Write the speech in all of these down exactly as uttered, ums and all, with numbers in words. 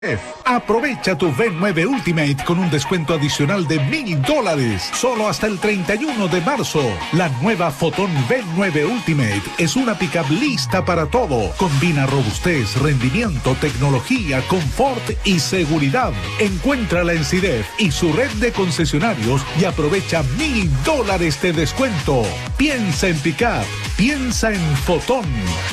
Aprovecha tu V nueve Ultimate con un descuento adicional de mil dólares, solo hasta el treinta y uno de marzo. La nueva Fotón V nueve Ultimate es una pickup lista para todo. Combina robustez, rendimiento, tecnología, confort y seguridad. Encuéntrala en SIDEF y su red de concesionarios y aprovecha mil dólares de descuento. Piensa en pickup, piensa en Fotón.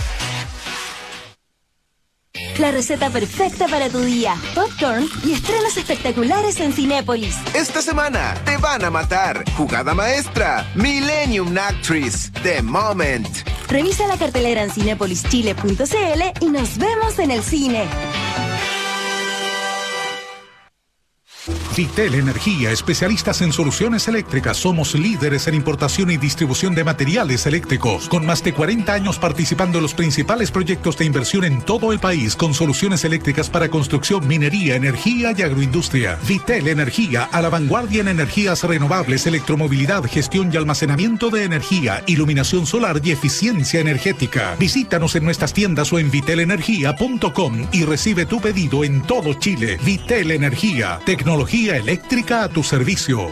La receta perfecta para tu día. Popcorn y estrenos espectaculares en Cinépolis. Esta semana te van a matar. Jugada maestra. Millennium Actress. The Moment. Revisa la cartelera en cinépolis chile punto c l y nos vemos en el cine. Vitel Energía, especialistas en soluciones eléctricas. Somos líderes en importación y distribución de materiales eléctricos. Con más de cuarenta años participando en los principales proyectos de inversión en todo el país, con soluciones eléctricas para construcción, minería, energía y agroindustria. Vitel Energía, a la vanguardia en energías renovables, electromovilidad, gestión y almacenamiento de energía, iluminación solar y eficiencia energética. Visítanos en nuestras tiendas o en vitel energía punto com y recibe tu pedido en todo Chile. Vitel Energía, tecnología eléctrica a tu servicio.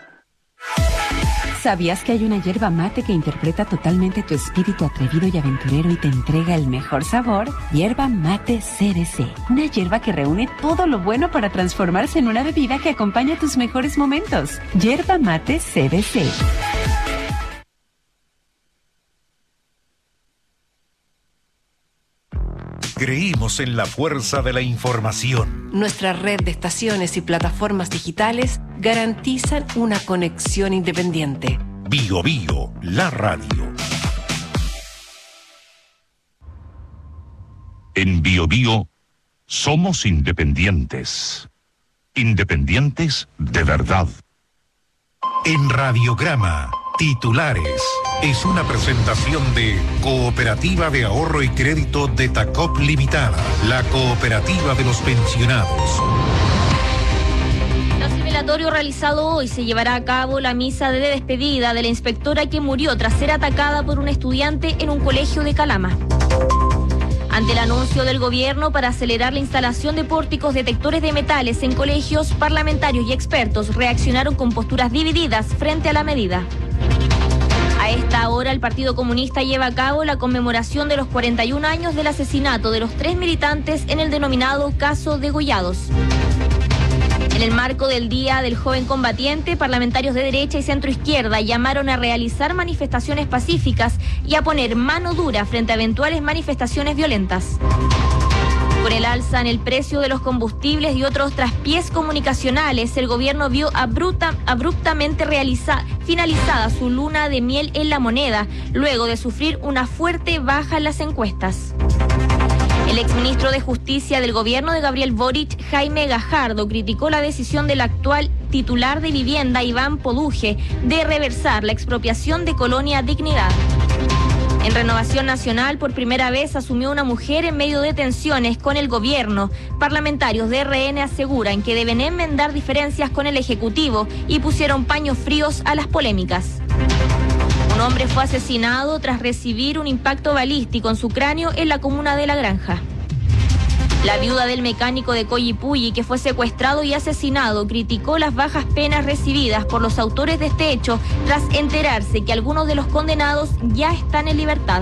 ¿Sabías que hay una yerba mate que interpreta totalmente tu espíritu atrevido y aventurero y te entrega el mejor sabor? Yerba mate C B C. Una yerba que reúne todo lo bueno para transformarse en una bebida que acompaña tus mejores momentos. Yerba mate C B C. Creímos en la fuerza de la información. Nuestra red de estaciones y plataformas digitales garantizan una conexión independiente. Bio Bio, la radio. En Bio Bio somos independientes. Independientes de verdad. En Radiograma, titulares. Es una presentación de Cooperativa de Ahorro y Crédito de Tacop Limitada, la cooperativa de los pensionados. Tras el velatorio realizado hoy, se llevará a cabo la misa de despedida de la inspectora que murió tras ser atacada por un estudiante en un colegio de Calama. Ante el anuncio del gobierno para acelerar la instalación de pórticos detectores de metales en colegios, parlamentarios y expertos reaccionaron con posturas divididas frente a la medida. A esta hora, el Partido Comunista lleva a cabo la conmemoración de los cuarenta y un años del asesinato de los tres militantes en el denominado caso Degollados. En el marco del Día del Joven Combatiente, parlamentarios de derecha y centroizquierda llamaron a realizar manifestaciones pacíficas y a poner mano dura frente a eventuales manifestaciones violentas. Con el alza en el precio de los combustibles y otros traspiés comunicacionales, el gobierno vio abrupta, abruptamente realiza, finalizada su luna de miel en la moneda, luego de sufrir una fuerte baja en las encuestas. El exministro de Justicia del gobierno de Gabriel Boric, Jaime Gajardo, criticó la decisión del actual titular de vivienda, Iván Poduje, de reversar la expropiación de Colonia Dignidad. En Renovación Nacional, por primera vez asumió una mujer en medio de tensiones con el gobierno. Parlamentarios de R N aseguran que deben enmendar diferencias con el Ejecutivo y pusieron paños fríos a las polémicas. Un hombre fue asesinado tras recibir un impacto balístico en su cráneo en la comuna de La Granja. La viuda del mecánico de Coyipulli, que fue secuestrado y asesinado, criticó las bajas penas recibidas por los autores de este hecho tras enterarse que algunos de los condenados ya están en libertad.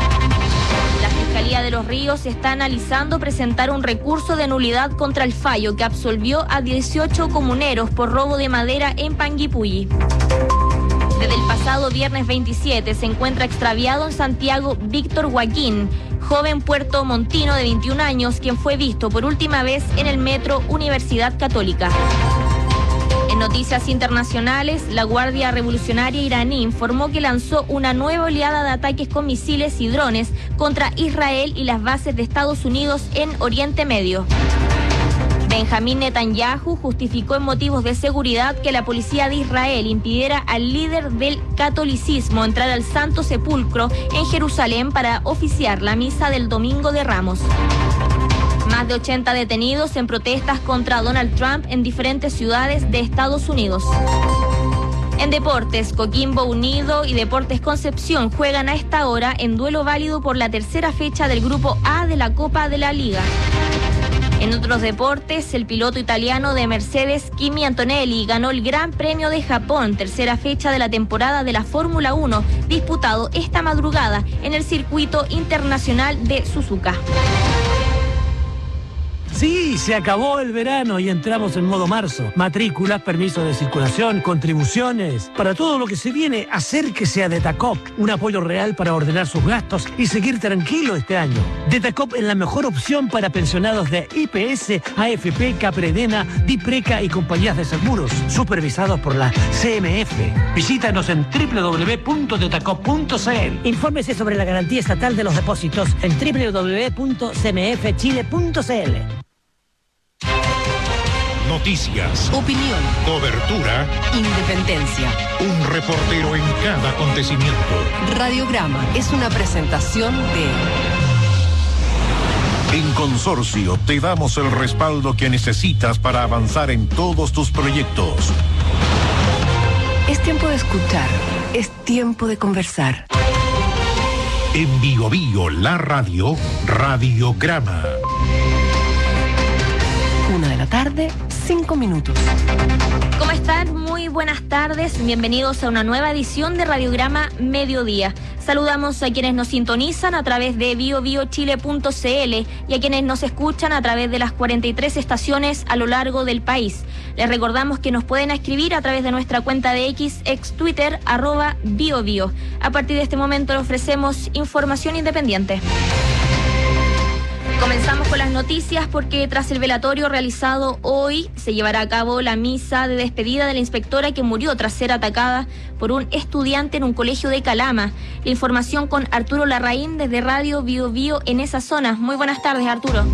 La Fiscalía de Los Ríos está analizando presentar un recurso de nulidad contra el fallo que absolvió a dieciocho comuneros por robo de madera en Panguipulli. Desde el pasado viernes veintisiete se encuentra extraviado en Santiago Víctor Joaquín, joven puertomontino de veintiún años, quien fue visto por última vez en el metro Universidad Católica. En noticias internacionales, la Guardia Revolucionaria iraní informó que lanzó una nueva oleada de ataques con misiles y drones contra Israel y las bases de Estados Unidos en Oriente Medio. Benjamín Netanyahu justificó en motivos de seguridad que la policía de Israel impidiera al líder del catolicismo entrar al Santo Sepulcro en Jerusalén para oficiar la misa del Domingo de Ramos. Más de ochenta detenidos en protestas contra Donald Trump en diferentes ciudades de Estados Unidos. En deportes, Coquimbo Unido y Deportes Concepción juegan a esta hora en duelo válido por la tercera fecha del Grupo A de la Copa de la Liga. En otros deportes, el piloto italiano de Mercedes, Kimi Antonelli, ganó el Gran Premio de Japón, tercera fecha de la temporada de la Fórmula uno, disputado esta madrugada en el circuito internacional de Suzuka. Sí, se acabó el verano y entramos en modo marzo. Matrículas, permisos de circulación, contribuciones. Para todo lo que se viene, acérquese a Detacop. Un apoyo real para ordenar sus gastos y seguir tranquilo este año. Detacop es la mejor opción para pensionados de I P S, A F P, Capredena, Dipreca y compañías de seguros, supervisados por la C M F. Visítanos en doble u doble u doble u punto detacop punto c l. Infórmese sobre la garantía estatal de los depósitos en doble u doble u doble u punto c m f chile punto c l. Noticias, Opinión, cobertura, independencia. un reportero en cada acontecimiento. Radiograma es una presentación de... En Consorcio te damos el respaldo que necesitas para avanzar en todos tus proyectos. Es tiempo de escuchar, es tiempo de conversar. En Bio Bio, la radio, Radiograma. Una de la tarde, cinco minutos. ¿Cómo están? Muy buenas tardes. Bienvenidos a una nueva edición de Radiograma Mediodía. Saludamos a quienes nos sintonizan a través de bio bio chile punto c l y a quienes nos escuchan a través de las cuarenta y tres estaciones a lo largo del país. Les recordamos que nos pueden escribir a través de nuestra cuenta de X, ex Twitter, arroba biobio. A partir de este momento le ofrecemos información independiente. Comenzamos con las noticias porque tras el velatorio realizado hoy se llevará a cabo la misa de despedida de la inspectora que murió tras ser atacada por un estudiante en un colegio de Calama. La información con Arturo Larraín desde Radio Bio Bio en esa zona. Muy buenas tardes, Arturo.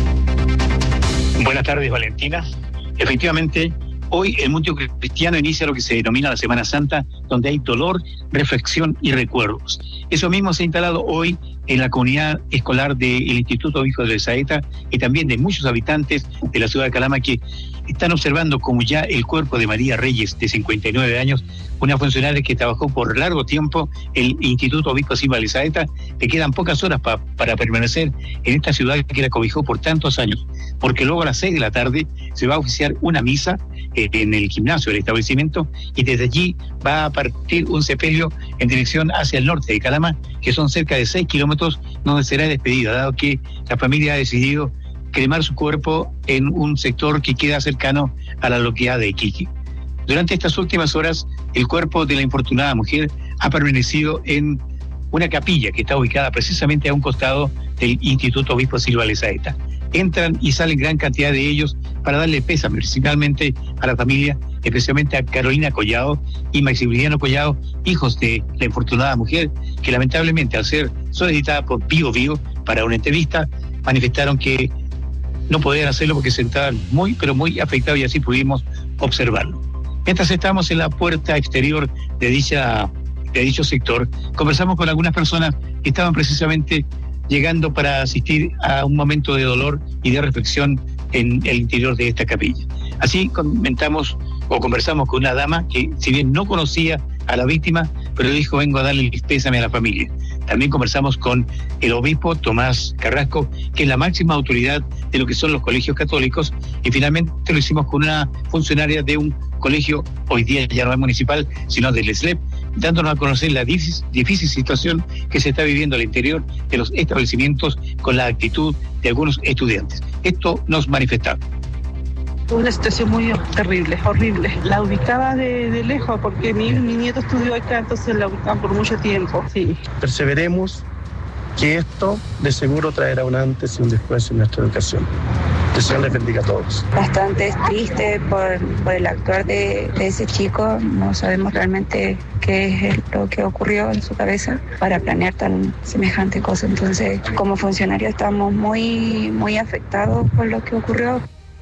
Buenas tardes, Valentina. Efectivamente, hoy el mundo cristiano inicia lo que se denomina la Semana Santa, donde hay dolor, reflexión y recuerdos. Eso mismo se ha instalado hoy en la comunidad escolar del Instituto Obispo de Saeta y también de muchos habitantes de la ciudad de Calama que están observando como ya el cuerpo de María Reyes, de cincuenta y nueve años, una funcionaria que trabajó por largo tiempo en el Instituto Obispo de Saeta. Le quedan pocas horas pa, para permanecer en esta ciudad que la cobijó por tantos años, porque luego a las seis de la tarde se va a oficiar una misa eh, en el gimnasio del establecimiento y desde allí va a partir un sepelio en dirección hacia el norte de Calama, que son cerca de seis kilómetros, donde será despedida, dado que la familia ha decidido cremar su cuerpo en un sector que queda cercano a la localidad de Iquique. Durante estas últimas horas, el cuerpo de la infortunada mujer ha permanecido en una capilla que está ubicada precisamente a un costado del Instituto Obispo Silva Lezaeta. Entran y salen gran cantidad de ellos para darle pésame principalmente a la familia, especialmente a Carolina Collado y Maximiliano Collado, hijos de la infortunada mujer, que lamentablemente al ser solicitada por Bio Bio para una entrevista, manifestaron que no podían hacerlo porque se estaban muy, pero muy afectados y así pudimos observarlo. Mientras estamos en la puerta exterior de, dicha, de dicho sector, conversamos con algunas personas que estaban precisamente llegando para asistir a un momento de dolor y de reflexión en el interior de esta capilla. Así comentamos o conversamos con una dama que, si bien no conocía a la víctima, pero dijo: vengo a darle el pésame a la familia. También conversamos con el obispo Tomás Carrasco, que es la máxima autoridad de lo que son los colegios católicos, y finalmente lo hicimos con una funcionaria de un colegio, hoy día ya no es municipal, sino del S L E P, dándonos a conocer la difícil, difícil situación que se está viviendo al interior de los establecimientos con la actitud de algunos estudiantes. Esto nos manifestaba. Una situación muy terrible, horrible. La ubicaba de, de lejos porque mi, mi nieto estudió acá, entonces la ubicaban por mucho tiempo. Sí. Perseveremos, que esto de seguro traerá un antes y un después en nuestra educación. Que el Señor les bendiga a todos. Bastante triste por, por el actuar de, de ese chico. No sabemos realmente qué es lo que ocurrió en su cabeza para planear tan semejante cosa. Entonces, como funcionarios estamos muy, muy afectados por lo que ocurrió.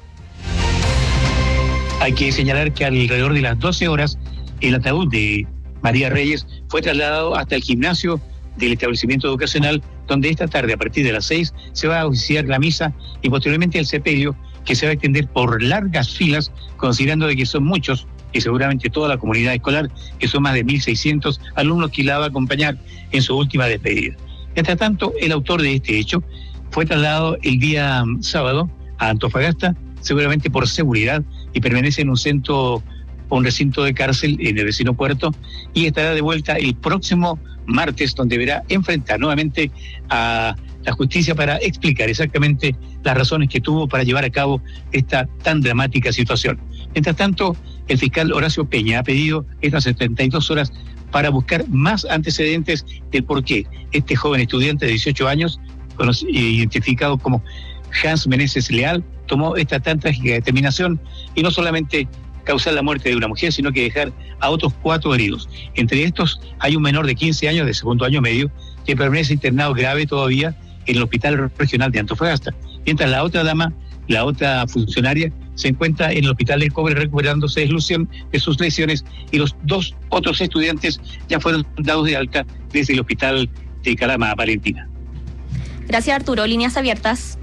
Hay que señalar que alrededor de las doce horas el ataúd de María Reyes fue trasladado hasta el gimnasio del establecimiento educacional, donde esta tarde a partir de las seis se va a oficiar la misa y posteriormente el sepelio, que se va a extender por largas filas, considerando de que son muchos y seguramente toda la comunidad escolar, que son más de mil seiscientos alumnos que la va a acompañar en su última despedida. Mientras tanto, el autor de este hecho fue trasladado el día sábado a Antofagasta, seguramente por seguridad, y permanece en un centro o un recinto de cárcel en el vecino puerto, y estará de vuelta el próximo martes, donde deberá enfrentar nuevamente a la justicia para explicar exactamente las razones que tuvo para llevar a cabo esta tan dramática situación. Mientras tanto, el fiscal Horacio Peña ha pedido estas setenta y dos horas para buscar más antecedentes del por qué este joven estudiante de dieciocho años, identificado como Hans Meneses Leal, tomó esta tan trágica determinación y no solamente causar la muerte de una mujer, sino que dejar a otros cuatro heridos. Entre estos hay un menor de quince años de segundo año medio que permanece internado grave todavía en el Hospital Regional de Antofagasta, mientras la otra dama, la otra funcionaria, se encuentra en el Hospital del Cobre recuperándose de solución de sus lesiones, y los dos otros estudiantes ya fueron dados de alta desde el Hospital de Calama, Valentina. Gracias, Arturo. Líneas abiertas.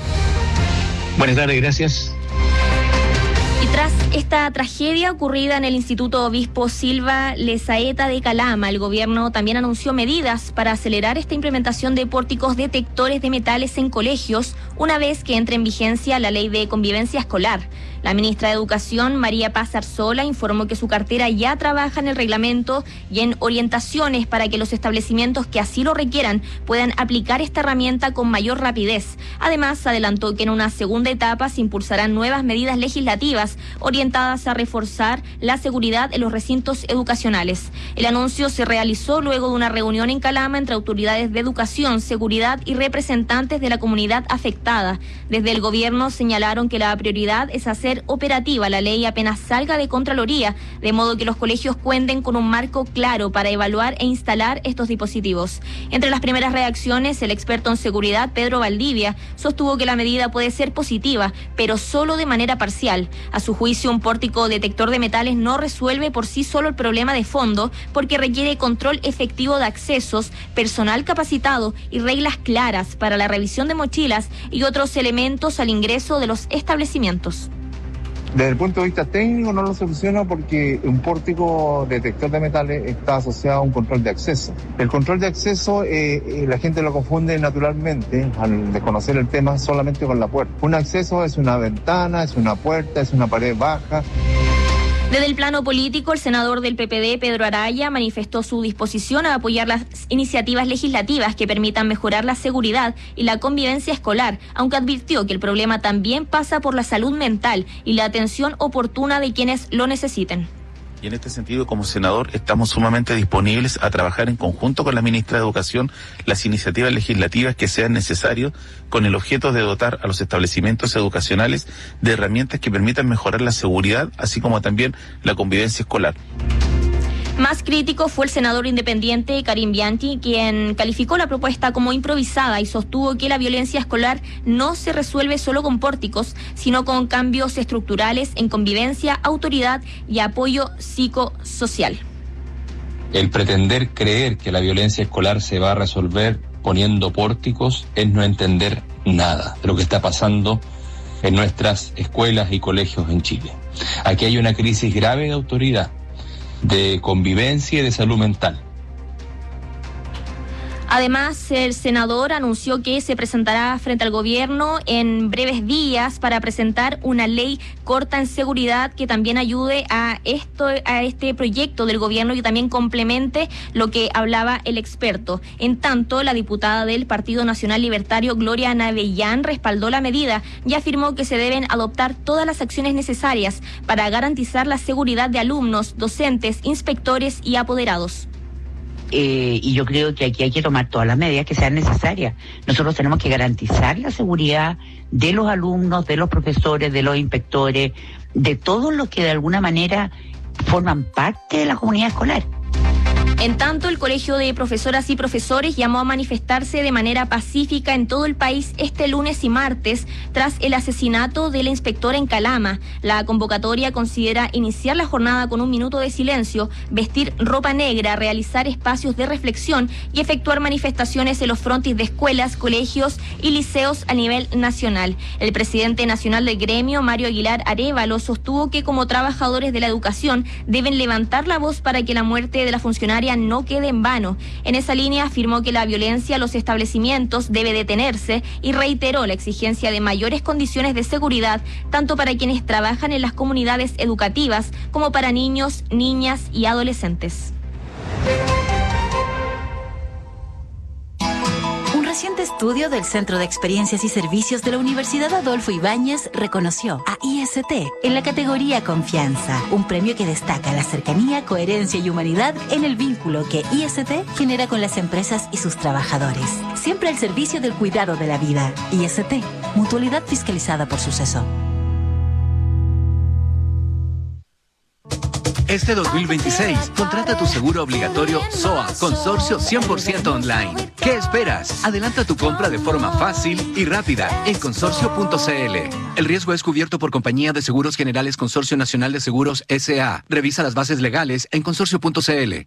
Buenas tardes, gracias. Y tras esta tragedia ocurrida en el Instituto Obispo Silva Lezaeta de Calama, el gobierno también anunció medidas para acelerar esta implementación de pórticos detectores de metales en colegios, una vez que entre en vigencia la ley de convivencia escolar. La ministra de Educación, María Paz Arzola, informó que su cartera ya trabaja en el reglamento y en orientaciones para que los establecimientos que así lo requieran puedan aplicar esta herramienta con mayor rapidez. Además, adelantó que en una segunda etapa se impulsarán nuevas medidas legislativas orientadas a reforzar la seguridad en los recintos educacionales. El anuncio se realizó luego de una reunión en Calama entre autoridades de educación, seguridad y representantes de la comunidad afectada. Desde el gobierno señalaron que la prioridad es hacer operativa la ley apenas salga de Contraloría, de modo que los colegios cuenten con un marco claro para evaluar e instalar estos dispositivos. Entre las primeras reacciones, el experto en seguridad, Pedro Valdivia, sostuvo que la medida puede ser positiva, pero solo de manera parcial. A su juicio, un pórtico detector de metales no resuelve por sí solo el problema de fondo, porque requiere control efectivo de accesos, personal capacitado y reglas claras para la revisión de mochilas y otros elementos al ingreso de los establecimientos. Desde el punto de vista técnico no lo soluciona porque un pórtico detector de metales está asociado a un control de acceso. El control de acceso eh, eh, la gente lo confunde naturalmente al desconocer el tema solamente con la puerta. Un acceso es una ventana, es una puerta, es una pared baja. Desde el plano político, el senador del P P D, Pedro Araya, manifestó su disposición a apoyar las iniciativas legislativas que permitan mejorar la seguridad y la convivencia escolar, aunque advirtió que el problema también pasa por la salud mental y la atención oportuna de quienes lo necesiten. Y en este sentido, como senador, estamos sumamente disponibles a trabajar en conjunto con la ministra de Educación las iniciativas legislativas que sean necesarias, con el objeto de dotar a los establecimientos educacionales de herramientas que permitan mejorar la seguridad, así como también la convivencia escolar. Más crítico fue el senador independiente Karim Bianchi, quien calificó la propuesta como improvisada y sostuvo que la violencia escolar no se resuelve solo con pórticos, sino con cambios estructurales en convivencia, autoridad y apoyo psicosocial. El pretender creer que la violencia escolar se va a resolver poniendo pórticos es no entender nada de lo que está pasando en nuestras escuelas y colegios en Chile. Aquí hay una crisis grave de autoridad, de convivencia y de salud mental. Además, el senador anunció que se presentará frente al gobierno en breves días para presentar una ley corta en seguridad que también ayude a esto, a este proyecto del gobierno y también complemente lo que hablaba el experto. En tanto, la diputada del Partido Nacional Libertario, Gloria Navellán, respaldó la medida y afirmó que se deben adoptar todas las acciones necesarias para garantizar la seguridad de alumnos, docentes, inspectores y apoderados. Eh, y yo creo que aquí hay que tomar todas las medidas que sean necesarias. Nosotros tenemos que garantizar la seguridad de los alumnos, de los profesores, de los inspectores, de todos los que de alguna manera forman parte de la comunidad escolar. En tanto, el Colegio de Profesoras y Profesores llamó a manifestarse de manera pacífica en todo el país este lunes y martes tras el asesinato de la inspectora en Calama. La convocatoria considera iniciar la jornada con un minuto de silencio, vestir ropa negra, realizar espacios de reflexión y efectuar manifestaciones en los frontis de escuelas, colegios y liceos a nivel nacional. El presidente nacional del gremio, Mario Aguilar Arévalo, sostuvo que como trabajadores de la educación deben levantar la voz para que la muerte de la funcionaria batalla no quede en vano. En esa línea afirmó que la violencia en los establecimientos debe detenerse y reiteró la exigencia de mayores condiciones de seguridad, tanto para quienes trabajan en las comunidades educativas como para niños, niñas y adolescentes. Un reciente estudio del Centro de Experiencias y Servicios de la Universidad Adolfo Ibáñez reconoció a I S T en la categoría Confianza, un premio que destaca la cercanía, coherencia y humanidad en el vínculo que I S T genera con las empresas y sus trabajadores. Siempre al servicio del cuidado de la vida. I S T, mutualidad fiscalizada por Suceso. Este dos mil veintiséis, contrata tu seguro obligatorio S O A Consorcio cien por ciento online. ¿Qué esperas? Adelanta tu compra de forma fácil y rápida en consorcio punto c l. El riesgo es cubierto por Compañía de Seguros Generales Consorcio Nacional de Seguros S A. Revisa las bases legales en consorcio punto c l.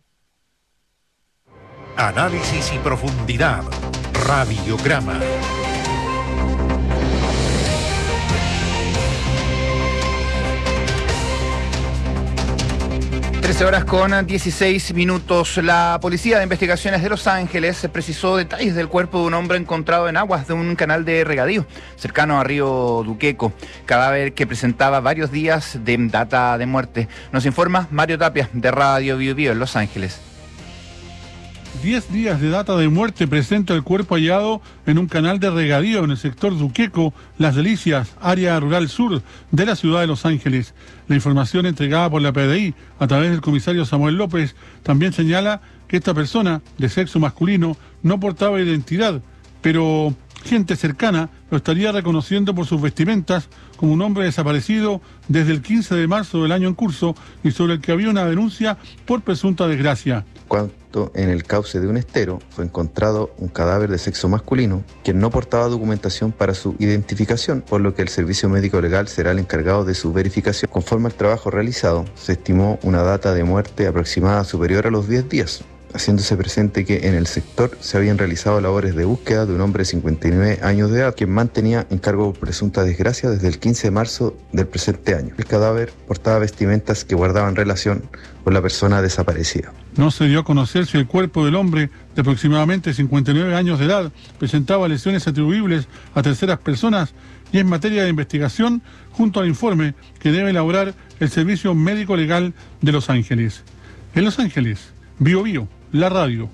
Análisis y profundidad. Radiograma. trece horas con dieciséis minutos. La Policía de Investigaciones de Los Ángeles precisó detalles del cuerpo de un hombre encontrado en aguas de un canal de regadío cercano a Río Duqueco, cadáver que presentaba varios días de data de muerte. Nos informa Mario Tapia de Radio Bio Bio en Los Ángeles. Diez días de data de muerte presenta el cuerpo hallado en un canal de regadío en el sector Duqueco, Las Delicias, área rural sur de la ciudad de Los Ángeles. La información entregada por la P D I a través del comisario Samuel López también señala que esta persona, de sexo masculino, no portaba identidad, pero gente cercana lo estaría reconociendo por sus vestimentas como un hombre desaparecido desde el quince de marzo del año en curso y sobre el que había una denuncia por presunta desgracia. Cuando en el cauce de un estero fue encontrado un cadáver de sexo masculino, quien no portaba documentación para su identificación, por lo que el Servicio Médico Legal será el encargado de su verificación. Conforme al trabajo realizado, se estimó una data de muerte aproximada superior a los diez días, haciéndose presente que en el sector se habían realizado labores de búsqueda de un hombre de cincuenta y nueve años de edad, quien mantenía en cargo por presunta desgracia desde el quince de marzo del presente año. El cadáver portaba vestimentas que guardaban relación con la persona desaparecida. No se dio a conocer si el cuerpo del hombre de aproximadamente cincuenta y nueve años de edad presentaba lesiones atribuibles a terceras personas y en materia de investigación junto al informe que debe elaborar el Servicio Médico Legal de Los Ángeles. En Los Ángeles, Bio Bio, la radio.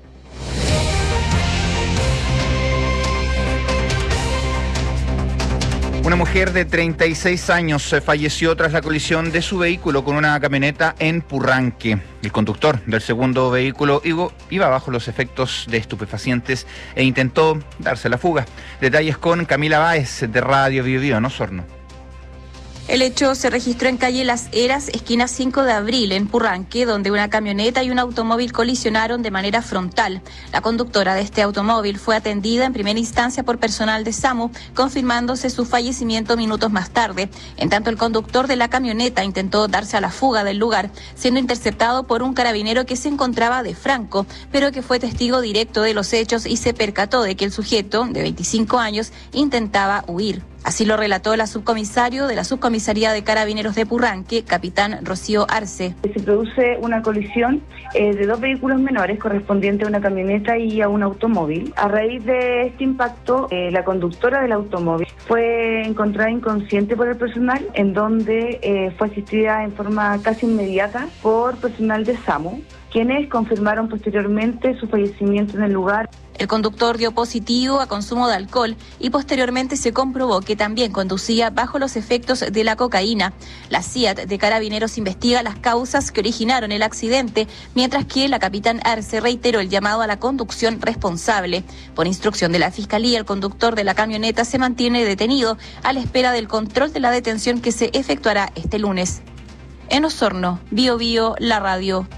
Una mujer de treinta y seis años falleció tras la colisión de su vehículo con una camioneta en Purranque. El conductor del segundo vehículo iba bajo los efectos de estupefacientes e intentó darse la fuga. Detalles con Camila Báez de Radio Bio Bio en Osorno. El hecho se registró en calle Las Heras, esquina cinco de abril, en Purranque, donde una camioneta y un automóvil colisionaron de manera frontal. La conductora de este automóvil fue atendida en primera instancia por personal de SAMU, confirmándose su fallecimiento minutos más tarde. En tanto, el conductor de la camioneta intentó darse a la fuga del lugar, siendo interceptado por un carabinero que se encontraba de franco, pero que fue testigo directo de los hechos y se percató de que el sujeto, de veinticinco años, intentaba huir. Así lo relató la subcomisario de la Subcomisaría de Carabineros de Purranque, capitán Rocío Arce. Se produce una colisión eh, de dos vehículos menores correspondiente a una camioneta y a un automóvil. A raíz de este impacto, eh, la conductora del automóvil fue encontrada inconsciente por el personal, en donde eh, fue asistida en forma casi inmediata por personal de SAMU, quienes confirmaron posteriormente su fallecimiento en el lugar. El conductor dio positivo a consumo de alcohol y posteriormente se comprobó que también conducía bajo los efectos de la cocaína. La C I A T de Carabineros investiga las causas que originaron el accidente, mientras que la capitán Arce reiteró el llamado a la conducción responsable. Por instrucción de la Fiscalía, el conductor de la camioneta se mantiene detenido a la espera del control de la detención que se efectuará este lunes. En Osorno, Bio Bio, la radio.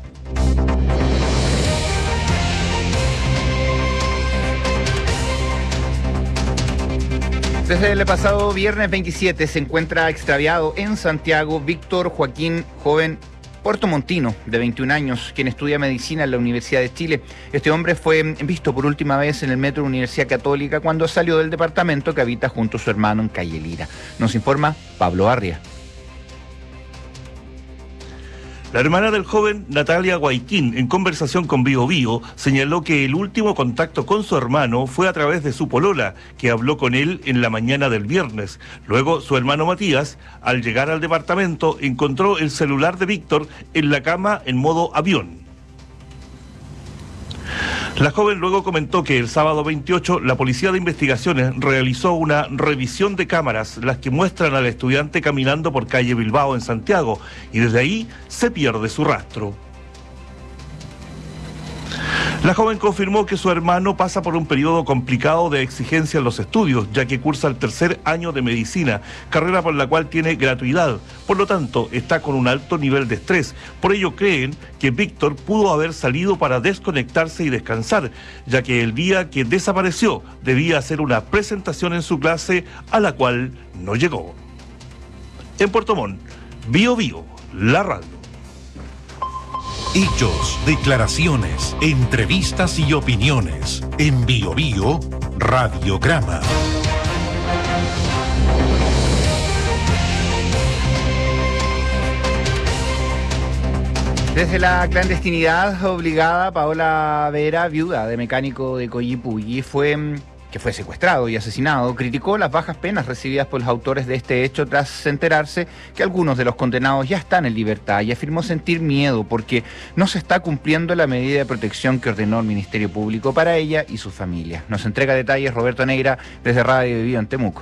Desde el pasado viernes veintisiete se encuentra extraviado en Santiago Víctor Joaquín Joven Portomontino, de veintiún años, quien estudia medicina en la Universidad de Chile. Este hombre fue visto por última vez en el metro Universidad Católica cuando salió del departamento que habita junto a su hermano en Calle Lira. Nos informa Pablo Arria. La hermana del joven, Natalia Guayquín, en conversación con Bio Bio, señaló que el último contacto con su hermano fue a través de su polola, que habló con él en la mañana del viernes. Luego, su hermano Matías, al llegar al departamento, encontró el celular de Víctor en la cama en modo avión. La joven luego comentó que el sábado veintiocho la Policía de Investigaciones realizó una revisión de cámaras, las que muestran al estudiante caminando por calle Bilbao en Santiago, y desde ahí se pierde su rastro. La joven confirmó que su hermano pasa por un periodo complicado de exigencia en los estudios, ya que cursa el tercer año de medicina, carrera por la cual tiene gratuidad. Por lo tanto, está con un alto nivel de estrés. Por ello creen que Víctor pudo haber salido para desconectarse y descansar, ya que el día que desapareció debía hacer una presentación en su clase a la cual no llegó. En Puerto Montt, Bio Bio, la radio. Hechos, declaraciones, entrevistas y opiniones. En Bio Bio, Radiograma. Desde la clandestinidad obligada, Paola Vera, viuda de mecánico de Coyipulli, fue... que fue secuestrado y asesinado, criticó las bajas penas recibidas por los autores de este hecho tras enterarse que algunos de los condenados ya están en libertad, y afirmó sentir miedo porque no se está cumpliendo la medida de protección que ordenó el Ministerio Público para ella y su familia. Nos entrega detalles Roberto Neira desde Radio Bio en Temuco.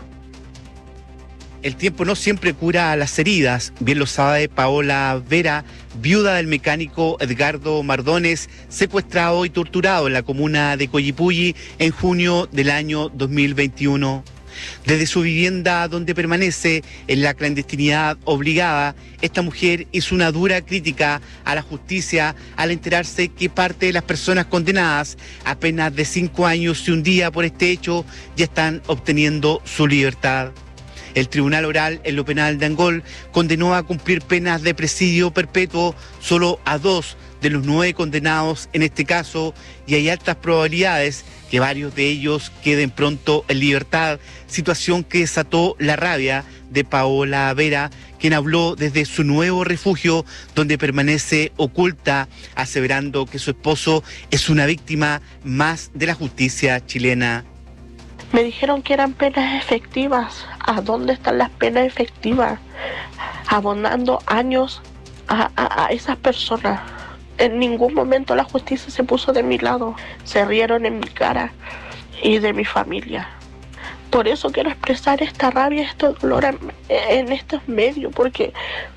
El tiempo no siempre cura las heridas, bien lo sabe Paola Vera, viuda del mecánico Edgardo Mardones, secuestrado y torturado en la comuna de Coyipulli en junio del año dos mil veintiuno. Desde su vivienda, donde permanece en la clandestinidad obligada, esta mujer hizo una dura crítica a la justicia al enterarse que parte de las personas condenadas a penas de cinco años y un día por este hecho ya están obteniendo su libertad. El Tribunal Oral en lo Penal de Angol condenó a cumplir penas de presidio perpetuo solo a dos de los nueve condenados en este caso, y hay altas probabilidades que varios de ellos queden pronto en libertad, situación que desató la rabia de Paola Vera, quien habló desde su nuevo refugio donde permanece oculta, aseverando que su esposo es una víctima más de la justicia chilena. Me dijeron que eran penas efectivas. ¿A dónde están las penas efectivas? Abonando años a, a, a esas personas. En ningún momento la justicia se puso de mi lado. Se rieron en mi cara y de mi familia. Por eso quiero expresar esta rabia, este dolor en, en estos medios, porque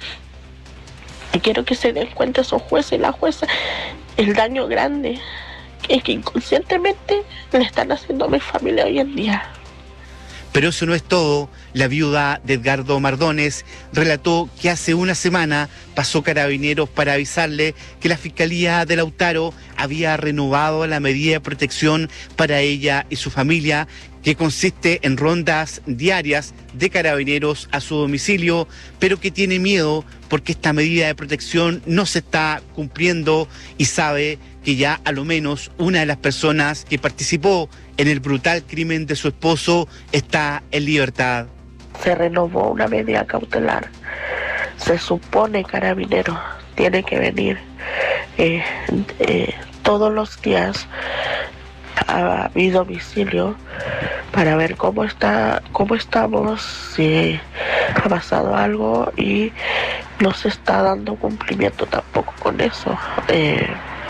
quiero que se den cuenta esos jueces y las juezas el daño grande que, que inconscientemente le están haciendo a mi familia hoy en día. Pero eso no es todo. La viuda de Edgardo Mardones relató que hace una semana pasó Carabineros para avisarle que la Fiscalía de Lautaro había renovado la medida de protección para ella y su familia, que consiste en rondas diarias de Carabineros a su domicilio, pero que tiene miedo porque esta medida de protección no se está cumpliendo y sabe que ya a lo menos una de las personas que participó en el brutal crimen de su esposo está en libertad. Se renovó una medida cautelar. Se supone Carabineros tiene que venir eh, eh, todos los días a mi domicilio para ver cómo está, cómo estamos, si ha pasado algo, y no se está dando cumplimiento tampoco con eso. Eh,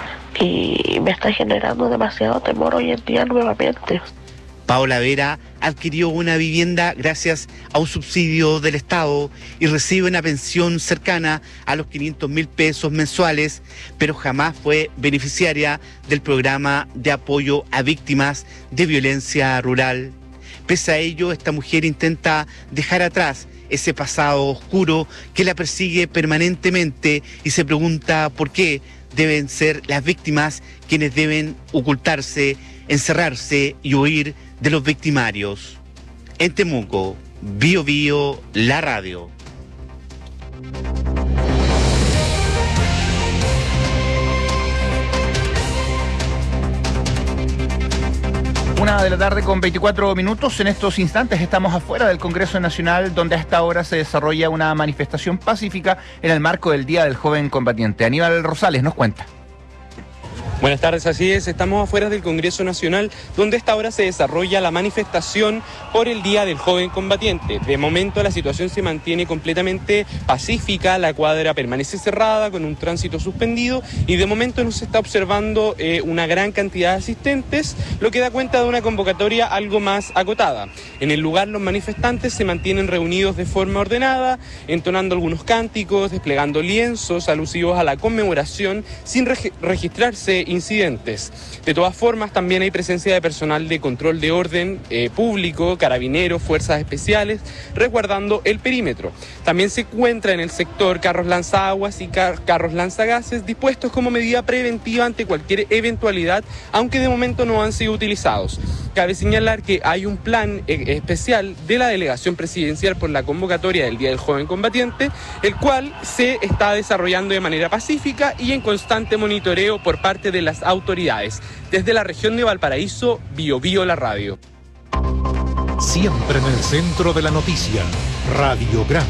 y me está generando demasiado temor hoy en día nuevamente. Paola Vera adquirió una vivienda gracias a un subsidio del Estado y recibe una pensión cercana a los quinientos mil pesos mensuales, pero jamás fue beneficiaria del programa de apoyo a víctimas de violencia rural. Pese a ello, esta mujer intenta dejar atrás ese pasado oscuro que la persigue permanentemente y se pregunta por qué deben ser las víctimas quienes deben ocultarse, encerrarse y huir de los victimarios. En Temuco, Bio Bio, la radio. Una de la tarde con veinticuatro minutos. En estos instantes estamos afuera del Congreso Nacional, donde a esta hora se desarrolla una manifestación pacífica en el marco del Día del Joven Combatiente. Aníbal Rosales nos cuenta. Buenas tardes, así es, estamos afuera del Congreso Nacional, donde a esta hora se desarrolla la manifestación por el Día del Joven Combatiente. De momento la situación se mantiene completamente pacífica, la cuadra permanece cerrada con un tránsito suspendido y de momento no se está observando eh, una gran cantidad de asistentes, lo que da cuenta de una convocatoria algo más acotada. En el lugar los manifestantes se mantienen reunidos de forma ordenada, entonando algunos cánticos, desplegando lienzos alusivos a la conmemoración sin reg- registrarse incidentes. De todas formas, también hay presencia de personal de control de orden eh, público, carabineros, fuerzas especiales, resguardando el perímetro. También se encuentra en el sector carros lanzaguas y car- carros lanzagases dispuestos como medida preventiva ante cualquier eventualidad, aunque de momento no han sido utilizados. Cabe señalar que hay un plan eh, especial de la delegación presidencial por la convocatoria del Día del Joven Combatiente, el cual se está desarrollando de manera pacífica y en constante monitoreo por parte de las autoridades. Desde la región de Valparaíso, Bio Bio la radio. Siempre en el centro de la noticia, Radiograma.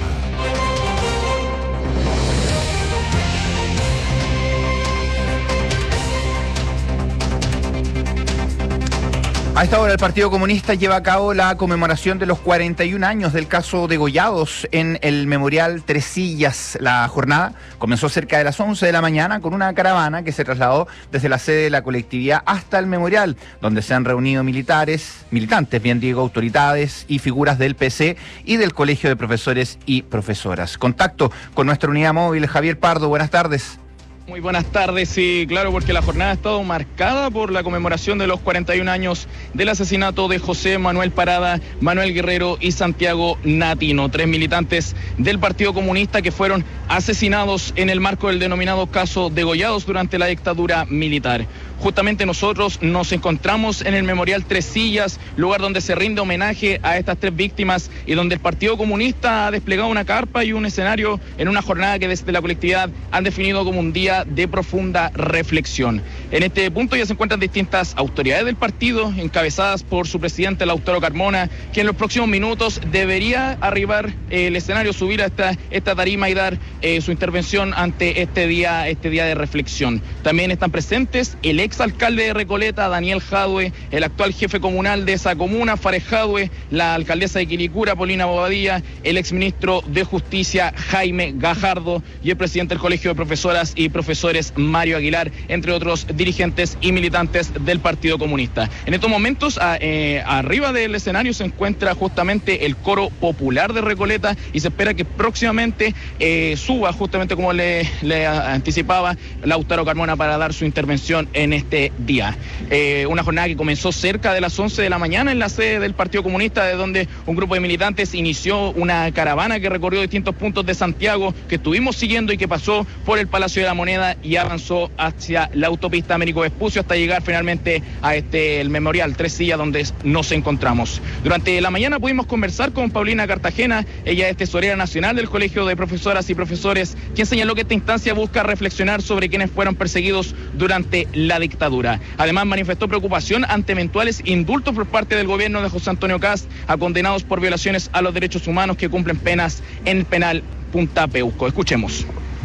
A esta hora el Partido Comunista lleva a cabo la conmemoración de los cuarenta y un años del caso degollados en el Memorial Tres Sillas. La jornada comenzó cerca de las once de la mañana con una caravana que se trasladó desde la sede de la colectividad hasta el memorial, donde se han reunido militares, militantes, bien digo, autoridades y figuras del P C y del Colegio de Profesores y Profesoras. Contacto con nuestra unidad móvil, Javier Pardo, buenas tardes. Muy buenas tardes, sí, claro, porque la jornada ha estado marcada por la conmemoración de los cuarenta y un años del asesinato de José Manuel Parada, Manuel Guerrero y Santiago Natino, tres militantes del Partido Comunista que fueron asesinados en el marco del denominado caso Degollados durante la dictadura militar. Justamente nosotros nos encontramos en el Memorial Tres Sillas, lugar donde se rinde homenaje a estas tres víctimas y donde el Partido Comunista ha desplegado una carpa y un escenario en una jornada que desde la colectividad han definido como un día de profunda reflexión. En este punto ya se encuentran distintas autoridades del partido, encabezadas por su presidente Lautaro Carmona, que en los próximos minutos debería arribar eh, el escenario, subir a esta, esta tarima y dar eh, su intervención ante este día, este día de reflexión. También están presentes el exalcalde de Recoleta, Daniel Jadue, el actual jefe comunal de esa comuna, Fares Jadue, la alcaldesa de Quilicura, Paulina Bobadilla, el exministro de Justicia, Jaime Gajardo, y el presidente del Colegio de Profesoras y Profesores, Mario Aguilar, entre otros dirigentes y militantes del Partido Comunista. En estos momentos, a, eh, arriba del escenario se encuentra justamente el Coro Popular de Recoleta y se espera que próximamente eh, suba, justamente como le, le anticipaba Lautaro Carmona, para dar su intervención en este día. Eh, una jornada que comenzó cerca de las once de la mañana en la sede del Partido Comunista, de donde un grupo de militantes inició una caravana que recorrió distintos puntos de Santiago, que estuvimos siguiendo y que pasó por el Palacio de la Moneda y avanzó hacia la autopista Américo Vespucio hasta llegar finalmente a este el Memorial Tres Sillas, donde nos encontramos. Durante la mañana pudimos conversar con Paulina Cartagena, ella es tesorera nacional del Colegio de Profesoras y Profesores, quien señaló que esta instancia busca reflexionar sobre quienes fueron perseguidos durante la dictadura. Además, manifestó preocupación ante eventuales indultos por parte del gobierno de José Antonio Kast a condenados por violaciones a los derechos humanos que cumplen penas en el penal Punta Peuco. Escuchemos.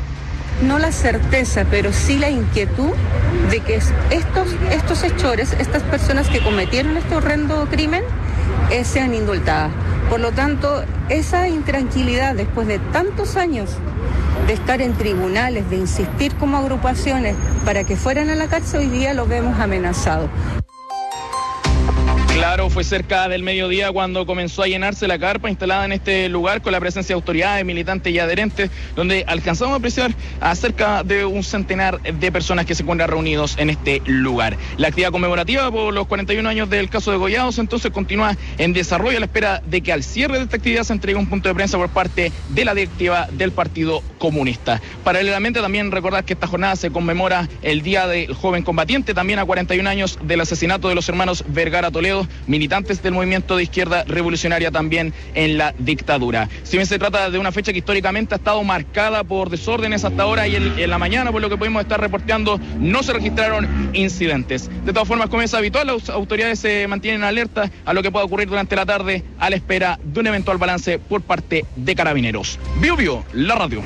No la certeza, pero sí la inquietud de que estos, estos hechores, estas personas que cometieron este horrendo crimen, eh, sean indultadas. Por lo tanto, esa intranquilidad después de tantos años de estar en tribunales, de insistir como agrupaciones para que fueran a la cárcel, hoy día lo vemos amenazado. Claro, fue cerca del mediodía cuando comenzó a llenarse la carpa instalada en este lugar con la presencia de autoridades, militantes y adherentes, donde alcanzamos a apreciar a cerca de un centenar de personas que se encuentran reunidos en este lugar. La actividad conmemorativa por los cuarenta y un años del caso de Degollados entonces continúa en desarrollo a la espera de que al cierre de esta actividad se entregue un punto de prensa por parte de la directiva del Partido Comunista. Paralelamente también recordar que esta jornada se conmemora el Día del Joven Combatiente, también a cuarenta y un años del asesinato de los hermanos Vergara Toledo, militantes del movimiento de izquierda revolucionaria también en la dictadura. Si bien se trata de una fecha que históricamente ha estado marcada por desórdenes hasta ahora y en, en la mañana, por lo que pudimos estar reporteando, no se registraron incidentes. De todas formas, como es habitual, las autoridades se mantienen alerta a lo que pueda ocurrir durante la tarde a la espera de un eventual balance por parte de Carabineros. Bio Bio, la radio.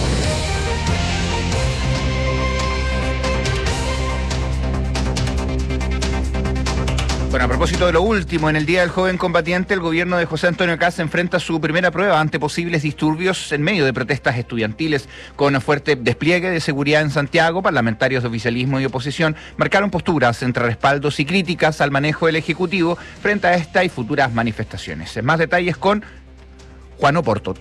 Bueno, a propósito de lo último, en el Día del Joven Combatiente, el gobierno de José Antonio Kast enfrenta su primera prueba ante posibles disturbios en medio de protestas estudiantiles. Con un fuerte despliegue de seguridad en Santiago, parlamentarios de oficialismo y oposición marcaron posturas entre respaldos y críticas al manejo del Ejecutivo frente a esta y futuras manifestaciones. Más detalles con Juan Oporto.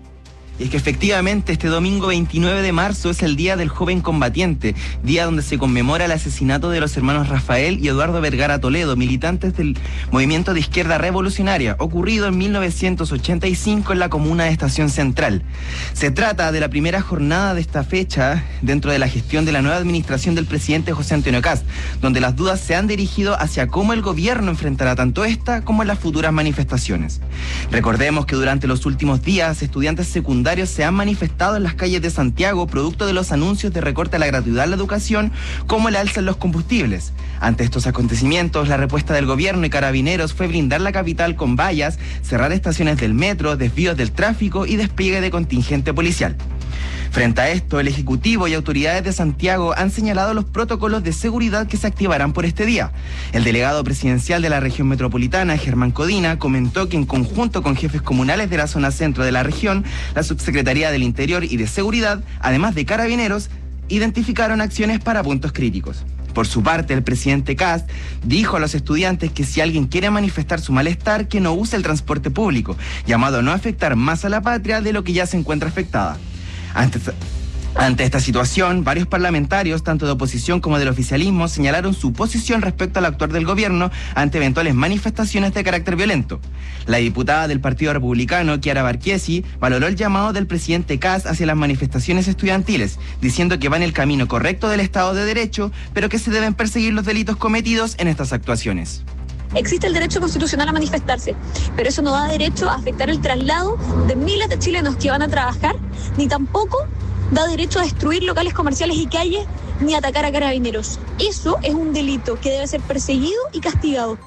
Y es que efectivamente este domingo veintinueve de marzo es el Día del Joven Combatiente, día donde se conmemora el asesinato de los hermanos Rafael y Eduardo Vergara Toledo, militantes del movimiento de izquierda revolucionaria, ocurrido en mil novecientos ochenta y cinco en la comuna de Estación Central. Se trata de la primera jornada de esta fecha dentro de la gestión de la nueva administración del presidente José Antonio Kast, donde las dudas se han dirigido hacia cómo el gobierno enfrentará tanto esta como las futuras manifestaciones. Recordemos que durante los últimos días, estudiantes secundarios se han manifestado en las calles de Santiago producto de los anuncios de recorte a la gratuidad en la educación, como el alza en los combustibles. Ante estos acontecimientos, la respuesta del gobierno y Carabineros fue blindar la capital con vallas, cerrar estaciones del metro, desvíos del tráfico y despliegue de contingente policial. Frente a esto, el Ejecutivo y autoridades de Santiago han señalado los protocolos de seguridad que se activarán por este día. El delegado presidencial de la región metropolitana, Germán Codina, comentó que en conjunto con jefes comunales de la zona centro de la región, la Subsecretaría del Interior y de Seguridad, además de Carabineros, identificaron acciones para puntos críticos. Por su parte, el presidente Kast dijo a los estudiantes que si alguien quiere manifestar su malestar, que no use el transporte público, llamado a no afectar más a la patria de lo que ya se encuentra afectada. Ante esta, ante esta situación, varios parlamentarios, tanto de oposición como del oficialismo, señalaron su posición respecto al actuar del gobierno ante eventuales manifestaciones de carácter violento. La diputada del Partido Republicano, Chiara Barchiesi, valoró el llamado del presidente Kast hacia las manifestaciones estudiantiles, diciendo que va en el camino correcto del Estado de Derecho, pero que se deben perseguir los delitos cometidos en estas actuaciones. Existe el derecho constitucional a manifestarse, pero eso no da derecho a afectar el traslado de miles de chilenos que van a trabajar, ni tampoco da derecho a destruir locales comerciales y calles, ni a atacar a Carabineros. Eso es un delito que debe ser perseguido y castigado.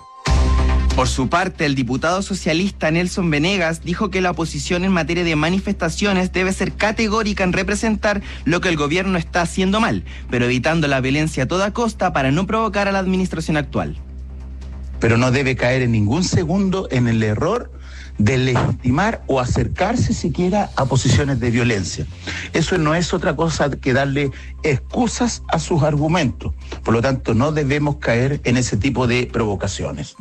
Por su parte, el diputado socialista Nelson Venegas dijo que la oposición en materia de manifestaciones debe ser categórica en representar lo que el gobierno está haciendo mal, pero evitando la violencia a toda costa para no provocar a la administración actual. Pero no debe caer en ningún segundo en el error de legitimar o acercarse siquiera a posiciones de violencia. Eso no es otra cosa que darle excusas a sus argumentos. Por lo tanto, no debemos caer en ese tipo de provocaciones.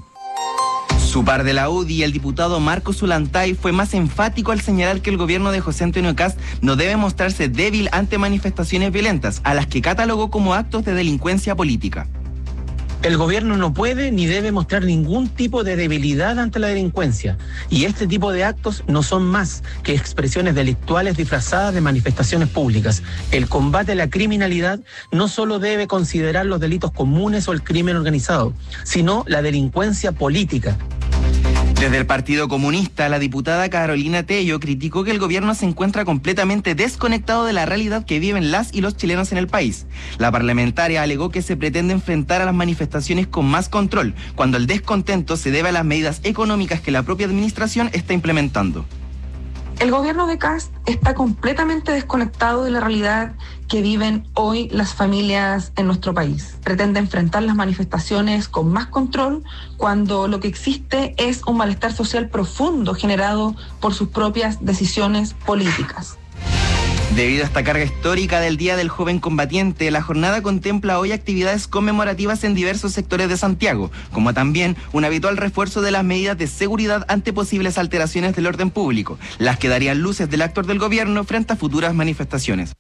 Su par de la U D I, el diputado Marcos Ulantay, fue más enfático al señalar que el gobierno de José Antonio Kast no debe mostrarse débil ante manifestaciones violentas, a las que catalogó como actos de delincuencia política. El gobierno no puede ni debe mostrar ningún tipo de debilidad ante la delincuencia, y este tipo de actos no son más que expresiones delictuales disfrazadas de manifestaciones públicas. El combate a la criminalidad no solo debe considerar los delitos comunes o el crimen organizado, sino la delincuencia política. Desde el Partido Comunista, la diputada Carolina Tello criticó que el gobierno se encuentra completamente desconectado de la realidad que viven las y los chilenos en el país. La parlamentaria alegó que se pretende enfrentar a las manifestaciones con más control, cuando el descontento se debe a las medidas económicas que la propia administración está implementando. El gobierno de Kast está completamente desconectado de la realidad que viven hoy las familias en nuestro país. Pretende enfrentar las manifestaciones con más control cuando lo que existe es un malestar social profundo generado por sus propias decisiones políticas. Debido a esta carga histórica del Día del Joven Combatiente, la jornada contempla hoy actividades conmemorativas en diversos sectores de Santiago, como también un habitual refuerzo de las medidas de seguridad ante posibles alteraciones del orden público, las que darían luces del actuar del gobierno frente a futuras manifestaciones.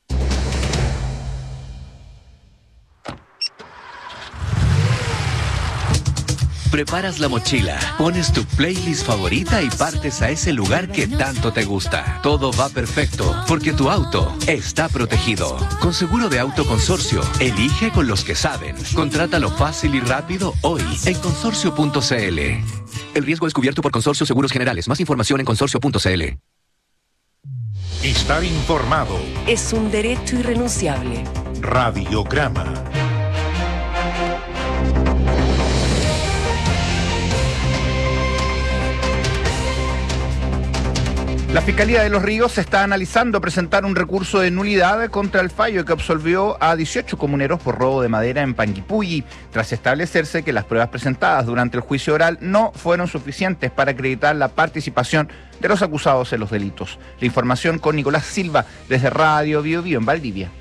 Preparas la mochila, pones tu playlist favorita y partes a ese lugar que tanto te gusta. Todo va perfecto porque tu auto está protegido. Con seguro de auto Consorcio, elige con los que saben. Contrátalo fácil y rápido hoy en consorcio punto c l. El riesgo es cubierto por Consorcio Seguros Generales. Más información en consorcio punto c l. Estar informado. Es un derecho irrenunciable. Radiograma. La Fiscalía de Los Ríos está analizando presentar un recurso de nulidad contra el fallo que absolvió a dieciocho comuneros por robo de madera en Panguipulli, tras establecerse que las pruebas presentadas durante el juicio oral no fueron suficientes para acreditar la participación de los acusados en los delitos. La información con Nicolás Silva desde Radio Bio Bio en Valdivia.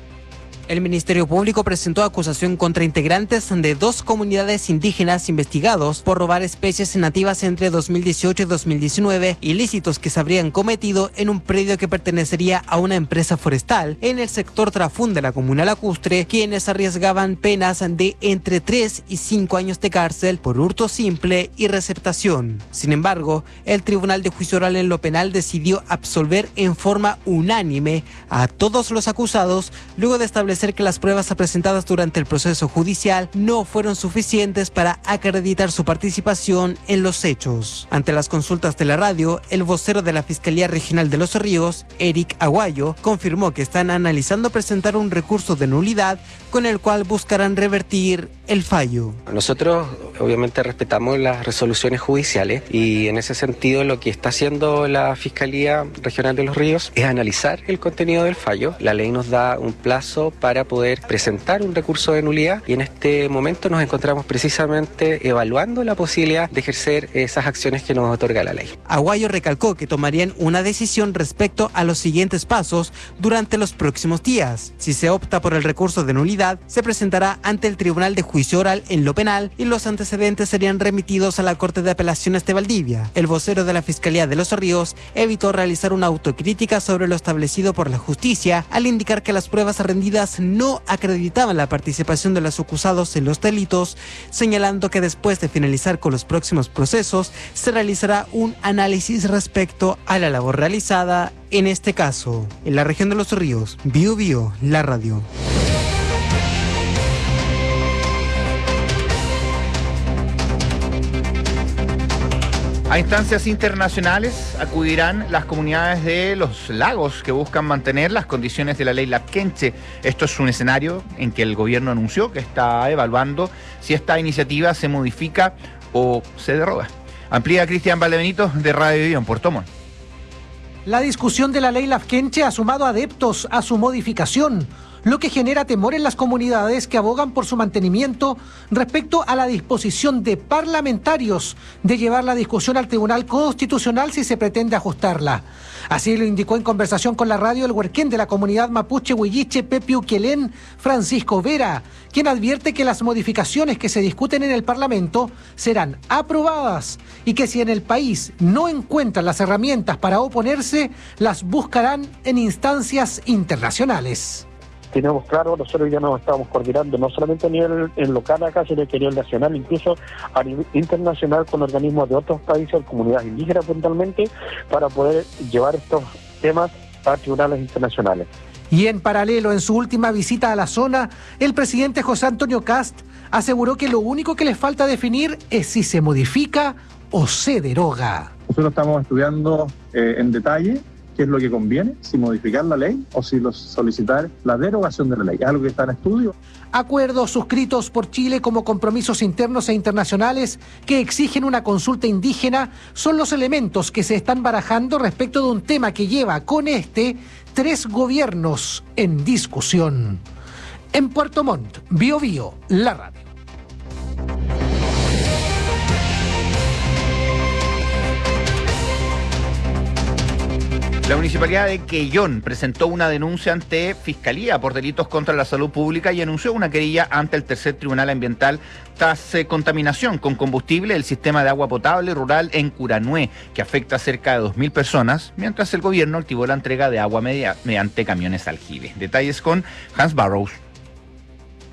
El Ministerio Público presentó acusación contra integrantes de dos comunidades indígenas investigados por robar especies nativas entre dos mil dieciocho y dos mil diecinueve, ilícitos que se habrían cometido en un predio que pertenecería a una empresa forestal en el sector Trafún de la comuna Lacustre, quienes arriesgaban penas de entre tres y cinco años de cárcel por hurto simple y receptación. Sin embargo, el Tribunal de Juicio Oral en lo Penal decidió absolver en forma unánime a todos los acusados luego de establecer que las pruebas presentadas durante el proceso judicial no fueron suficientes para acreditar su participación en los hechos. Ante las consultas de la radio, el vocero de la Fiscalía Regional de Los Ríos, Eric Aguayo, confirmó que están analizando presentar un recurso de nulidad con el cual buscarán revertir el fallo. Nosotros obviamente respetamos las resoluciones judiciales y en ese sentido lo que está haciendo la Fiscalía Regional de Los Ríos es analizar el contenido del fallo. La ley nos da un plazo para para poder presentar un recurso de nulidad y en este momento nos encontramos precisamente evaluando la posibilidad de ejercer esas acciones que nos otorga la ley. Aguayo recalcó que tomarían una decisión respecto a los siguientes pasos durante los próximos días. Si se opta por el recurso de nulidad, se presentará ante el Tribunal de Juicio Oral en lo Penal y los antecedentes serían remitidos a la Corte de Apelaciones de Valdivia. El vocero de la Fiscalía de Los Ríos evitó realizar una autocrítica sobre lo establecido por la justicia al indicar que las pruebas rendidas no acreditaban la participación de los acusados en los delitos, señalando que después de finalizar con los próximos procesos se realizará un análisis respecto a la labor realizada en este caso. En la región de Los Ríos, Bio Bio, la radio. A instancias internacionales acudirán las comunidades de los lagos que buscan mantener las condiciones de la ley Lapkenche. Esto es un escenario en que el gobierno anunció que está evaluando si esta iniciativa se modifica o se deroga. Amplía Cristian Valdebenito de Radio Vivo en Puerto Montt. La discusión de la ley Lapkenche ha sumado adeptos a su modificación, lo que genera temor en las comunidades que abogan por su mantenimiento respecto a la disposición de parlamentarios de llevar la discusión al Tribunal Constitucional si se pretende ajustarla. Así lo indicó en conversación con la radio el huerquén de la comunidad mapuche Huilliche Pepe Uquelén, Francisco Vera, quien advierte que las modificaciones que se discuten en el Parlamento serán aprobadas y que si en el país no encuentran las herramientas para oponerse, las buscarán en instancias internacionales. Tenemos claro, nosotros ya nos estamos coordinando no solamente a nivel en local acá, sino que a nivel nacional, incluso a nivel internacional con organismos de otros países, comunidades indígenas puntualmente, para poder llevar estos temas a tribunales internacionales. Y en paralelo, en su última visita a la zona, el presidente José Antonio Kast aseguró que lo único que les falta definir es si se modifica o se deroga. Nosotros estamos estudiando eh, en detalle qué es lo que conviene, si modificar la ley o si los solicitar la derogación de la ley. Es algo que está en estudio. Acuerdos suscritos por Chile como compromisos internos e internacionales que exigen una consulta indígena son los elementos que se están barajando respecto de un tema que lleva con este tres gobiernos en discusión. En Puerto Montt, Bio Bio, la radio. La Municipalidad de Quellón presentó una denuncia ante Fiscalía por delitos contra la salud pública y anunció una querella ante el tercer Tribunal Ambiental tras eh, contaminación con combustible del sistema de agua potable rural en Curanué, que afecta a cerca de dos mil personas, mientras el gobierno activó la entrega de agua media, mediante camiones aljibe. Detalles con Hans Barrows.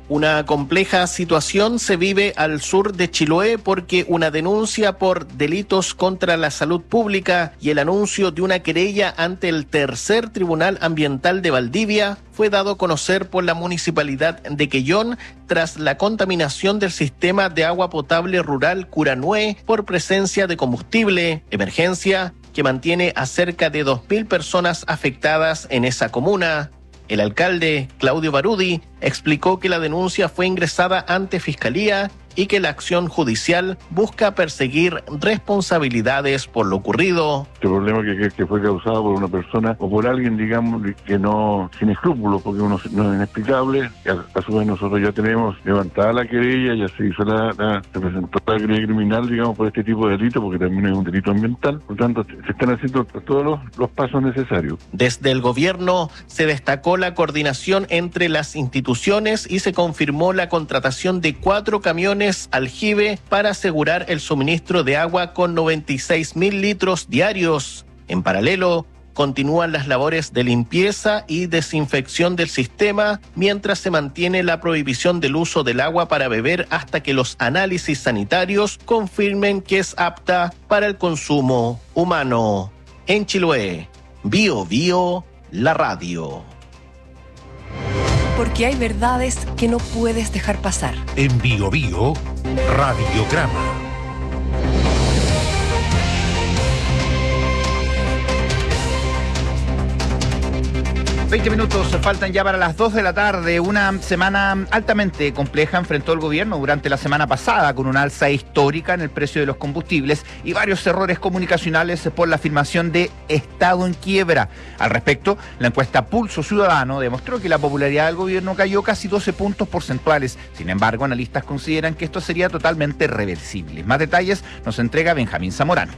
Una compleja situación se vive al sur de Chiloé porque una denuncia por delitos contra la salud pública y el anuncio de una querella ante el tercer Tribunal Ambiental de Valdivia fue dado a conocer por la Municipalidad de Quellón tras la contaminación del sistema de agua potable rural Curanué por presencia de combustible, emergencia que mantiene a cerca de dos mil personas afectadas en esa comuna. El alcalde, Claudio Barudi, explicó que la denuncia fue ingresada ante Fiscalía y que la acción judicial busca perseguir responsabilidades por lo ocurrido. Este problema que, que, que fue causado por una persona o por alguien, digamos, que no, sin escrúpulos, porque uno no es inexplicable. A, a su vez nosotros ya tenemos levantada la querella, ya se hizo la, la se presentó la querella criminal, digamos, por este tipo de delito, porque también es un delito ambiental. Por lo tanto, se están haciendo todos los, los pasos necesarios. Desde el gobierno se destacó la coordinación entre las instituciones y se confirmó la contratación de cuatro camiones aljibe para asegurar el suministro de agua con noventa y seis mil litros diarios. En paralelo, continúan las labores de limpieza y desinfección del sistema mientras se mantiene la prohibición del uso del agua para beber hasta que los análisis sanitarios confirmen que es apta para el consumo humano. En Chiloé, Bio Bio, la radio. Porque hay verdades que no puedes dejar pasar. En Bio Bio, Radiograma. veinte minutos faltan ya para las dos de la tarde. Una semana altamente compleja enfrentó el gobierno durante la semana pasada con una alza histórica en el precio de los combustibles y varios errores comunicacionales por la afirmación de Estado en quiebra. Al respecto, la encuesta Pulso Ciudadano demostró que la popularidad del gobierno cayó casi doce puntos porcentuales. Sin embargo, analistas consideran que esto sería totalmente reversible. Más detalles nos entrega Benjamín Zamorano.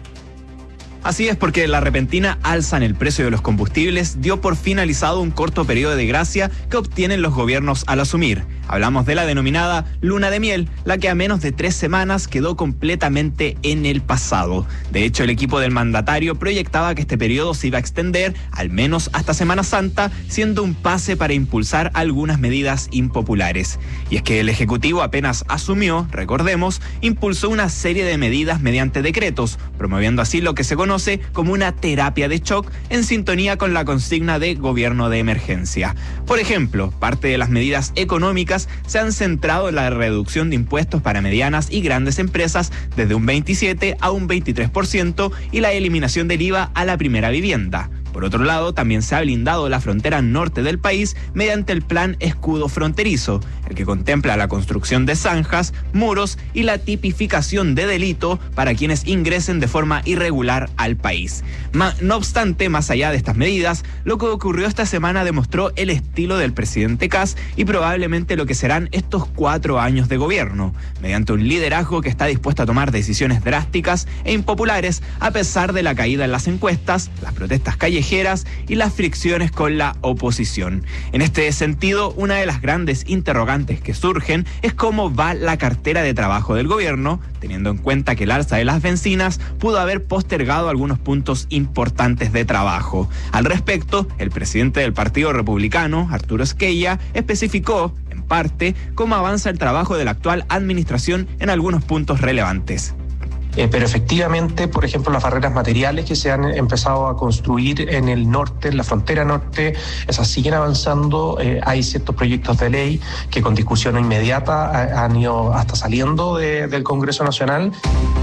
Así es, porque la repentina alza en el precio de los combustibles dio por finalizado un corto periodo de gracia que obtienen los gobiernos al asumir. Hablamos de la denominada luna de miel, la que a menos de tres semanas quedó completamente en el pasado. De hecho, el equipo del mandatario proyectaba que este periodo se iba a extender al menos hasta Semana Santa, siendo un pase para impulsar algunas medidas impopulares. Y es que el Ejecutivo apenas asumió, recordemos, impulsó una serie de medidas mediante decretos, promoviendo así lo que se conoce como una terapia de shock en sintonía con la consigna de gobierno de emergencia. Por ejemplo, parte de las medidas económicas se han centrado en la reducción de impuestos para medianas y grandes empresas desde un veintisiete a un veintitrés por ciento y la eliminación del I V A a la primera vivienda. Por otro lado, también se ha blindado la frontera norte del país mediante el Plan Escudo Fronterizo, el que contempla la construcción de zanjas, muros y la tipificación de delito para quienes ingresen de forma irregular al país. Ma- no obstante, más allá de estas medidas, lo que ocurrió esta semana demostró el estilo del presidente Kast y probablemente lo que serán estos cuatro años de gobierno, mediante un liderazgo que está dispuesto a tomar decisiones drásticas e impopulares a pesar de la caída en las encuestas, las protestas callejeras y las fricciones con la oposición. En este sentido, una de las grandes interrogantes que surgen es cómo va la cartera de trabajo del gobierno, teniendo en cuenta que el alza de las bencinas pudo haber postergado algunos puntos importantes de trabajo. Al respecto, el presidente del Partido Republicano, Arturo Esquella, especificó, en parte, cómo avanza el trabajo de la actual administración en algunos puntos relevantes. Eh, pero efectivamente, por ejemplo, las barreras materiales que se han empezado a construir en el norte, en la frontera norte, esas siguen avanzando. Eh, hay ciertos proyectos de ley que con discusión inmediata han ido hasta saliendo de, del Congreso Nacional.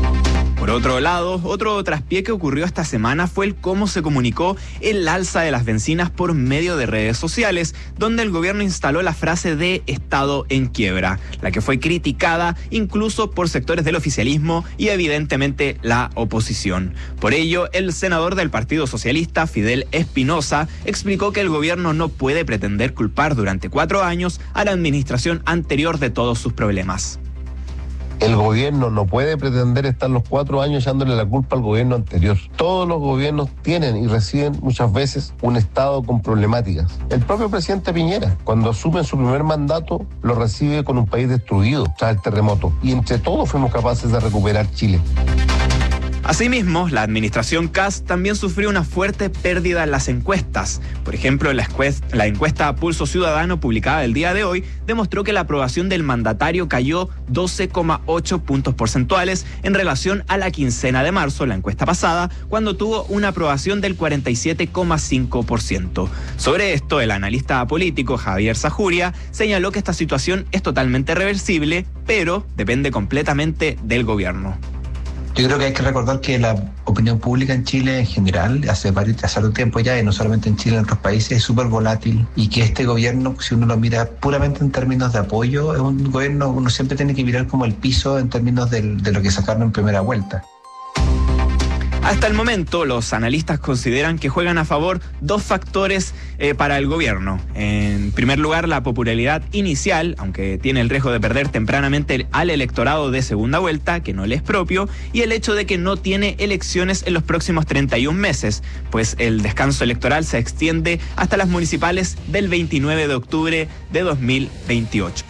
Por otro lado, otro traspié que ocurrió esta semana fue el cómo se comunicó el alza de las bencinas por medio de redes sociales, donde el gobierno instaló la frase de Estado en quiebra, la que fue criticada incluso por sectores del oficialismo y evidentemente la oposición. Por ello, el senador del Partido Socialista, Fidel Espinosa, explicó que el gobierno no puede pretender culpar durante cuatro años a la administración anterior de todos sus problemas. El gobierno no puede pretender estar los cuatro años echándole la culpa al gobierno anterior. Todos los gobiernos tienen y reciben muchas veces un Estado con problemáticas. El propio presidente Piñera, cuando asume su primer mandato, lo recibe con un país destruido tras el terremoto. Y entre todos fuimos capaces de recuperar Chile. Asimismo, la administración Kast también sufrió una fuerte pérdida en las encuestas. Por ejemplo, la, la encuesta Pulso Ciudadano publicada el día de hoy demostró que la aprobación del mandatario cayó doce coma ocho puntos porcentuales en relación a la quincena de marzo, la encuesta pasada, cuando tuvo una aprobación del cuarenta y siete coma cinco por ciento. Sobre esto, el analista político Javier Sajuria señaló que esta situación es totalmente reversible, pero depende completamente del gobierno. Yo creo que hay que recordar que la opinión pública en Chile en general, hace varios, hace un tiempo ya, y no solamente en Chile, en otros países, es súper volátil, y que este gobierno, si uno lo mira puramente en términos de apoyo, es un gobierno, uno siempre tiene que mirar como el piso en términos de, de lo que sacaron en primera vuelta. Hasta el momento, los analistas consideran que juegan a favor dos factores eh, para el gobierno. En primer lugar, la popularidad inicial, aunque tiene el riesgo de perder tempranamente al electorado de segunda vuelta, que no le es propio, y el hecho de que no tiene elecciones en los próximos treinta y un meses, pues el descanso electoral se extiende hasta las municipales del veintinueve de octubre de dos mil veintiocho.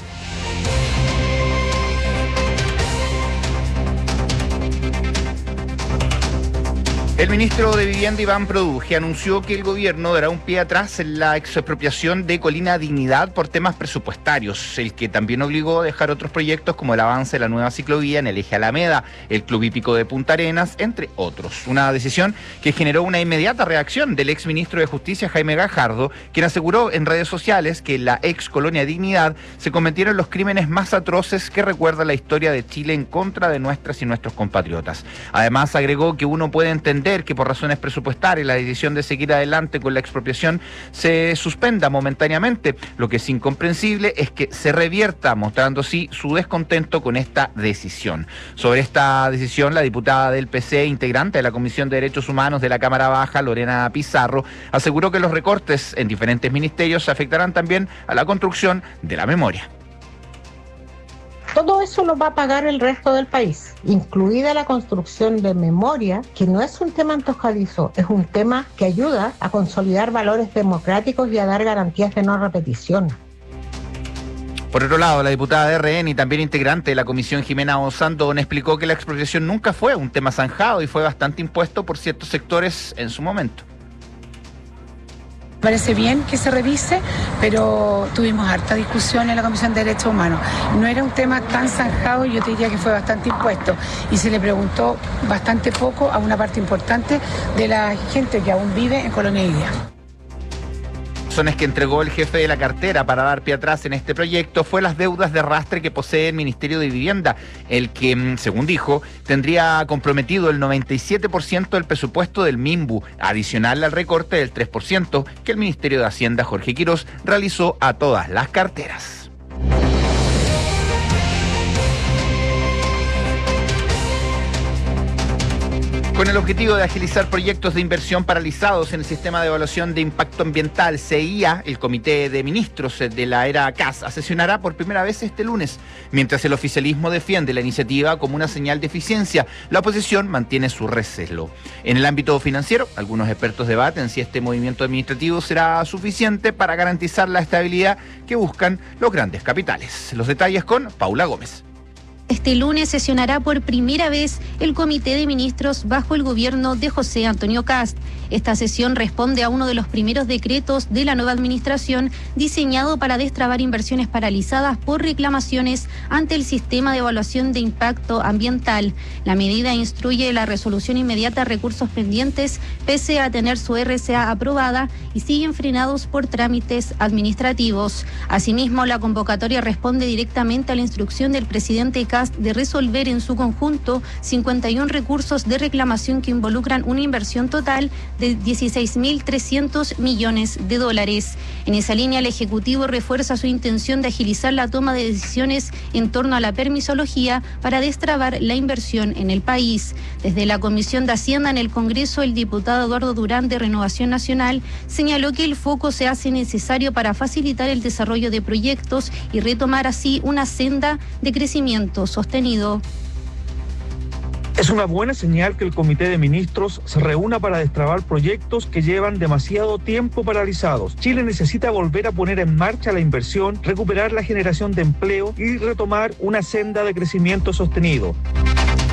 El ministro de Vivienda, Iván Produje, anunció que el gobierno dará un pie atrás en la expropiación de Colina Dignidad por temas presupuestarios, el que también obligó a dejar otros proyectos como el avance de la nueva ciclovía en el eje Alameda, el Club Hípico de Punta Arenas, entre otros. Una decisión que generó una inmediata reacción del exministro de Justicia, Jaime Gajardo, quien aseguró en redes sociales que en la ex Colonia Dignidad se cometieron los crímenes más atroces que recuerda la historia de Chile en contra de nuestras y nuestros compatriotas. Además, agregó que uno puede entender que por razones presupuestarias la decisión de seguir adelante con la expropiación se suspenda momentáneamente. Lo que es incomprensible es que se revierta, mostrando así su descontento con esta decisión. Sobre esta decisión, la diputada del P C, integrante de la Comisión de Derechos Humanos de la Cámara Baja, Lorena Pizarro, aseguró que los recortes en diferentes ministerios afectarán también a la construcción de la memoria. Todo eso lo va a pagar el resto del país, incluida la construcción de memoria, que no es un tema antojadizo, es un tema que ayuda a consolidar valores democráticos y a dar garantías de no repetición. Por otro lado, la diputada de R N y también integrante de la comisión, Jimena Osandón, explicó que la expropiación nunca fue un tema zanjado y fue bastante impuesto por ciertos sectores en su momento. Parece bien que se revise, pero tuvimos harta discusión en la Comisión de Derechos Humanos. No era un tema tan zanjado, yo te diría que fue bastante impuesto. Y se le preguntó bastante poco a una parte importante de la gente que aún vive en Colonia Dignidad. Razones que entregó el jefe de la cartera para dar pie atrás en este proyecto fue las deudas de arrastre que posee el Ministerio de Vivienda, el que, según dijo, tendría comprometido el noventa y siete por ciento del presupuesto del MIMBU, adicional al recorte del tres por ciento que el Ministerio de Hacienda, Jorge Quirós, realizó a todas las carteras. Con el objetivo de agilizar proyectos de inversión paralizados en el sistema de evaluación de impacto ambiental, C I A, el Comité de Ministros de la era C A S, sesionará por primera vez este lunes. Mientras el oficialismo defiende la iniciativa como una señal de eficiencia, la oposición mantiene su recelo. En el ámbito financiero, algunos expertos debaten si este movimiento administrativo será suficiente para garantizar la estabilidad que buscan los grandes capitales. Los detalles con Paula Gómez. Este lunes sesionará por primera vez el Comité de Ministros bajo el gobierno de José Antonio Kast. Esta sesión responde a uno de los primeros decretos de la nueva administración diseñado para destrabar inversiones paralizadas por reclamaciones ante el sistema de evaluación de impacto ambiental. La medida instruye la resolución inmediata de recursos pendientes pese a tener su R C A aprobada y siguen frenados por trámites administrativos. Asimismo, la convocatoria responde directamente a la instrucción del presidente Kast de resolver en su conjunto cincuenta y uno recursos de reclamación que involucran una inversión total de dieciséis mil trescientos millones de dólares. En esa línea, el Ejecutivo refuerza su intención de agilizar la toma de decisiones en torno a la permisología para destrabar la inversión en el país. Desde la Comisión de Hacienda en el Congreso, el diputado Eduardo Durán de Renovación Nacional señaló que el foco se hace necesario para facilitar el desarrollo de proyectos y retomar así una senda de crecimiento sostenido. Es una buena señal que el Comité de Ministros se reúna para destrabar proyectos que llevan demasiado tiempo paralizados. Chile necesita volver a poner en marcha la inversión, recuperar la generación de empleo y retomar una senda de crecimiento sostenido.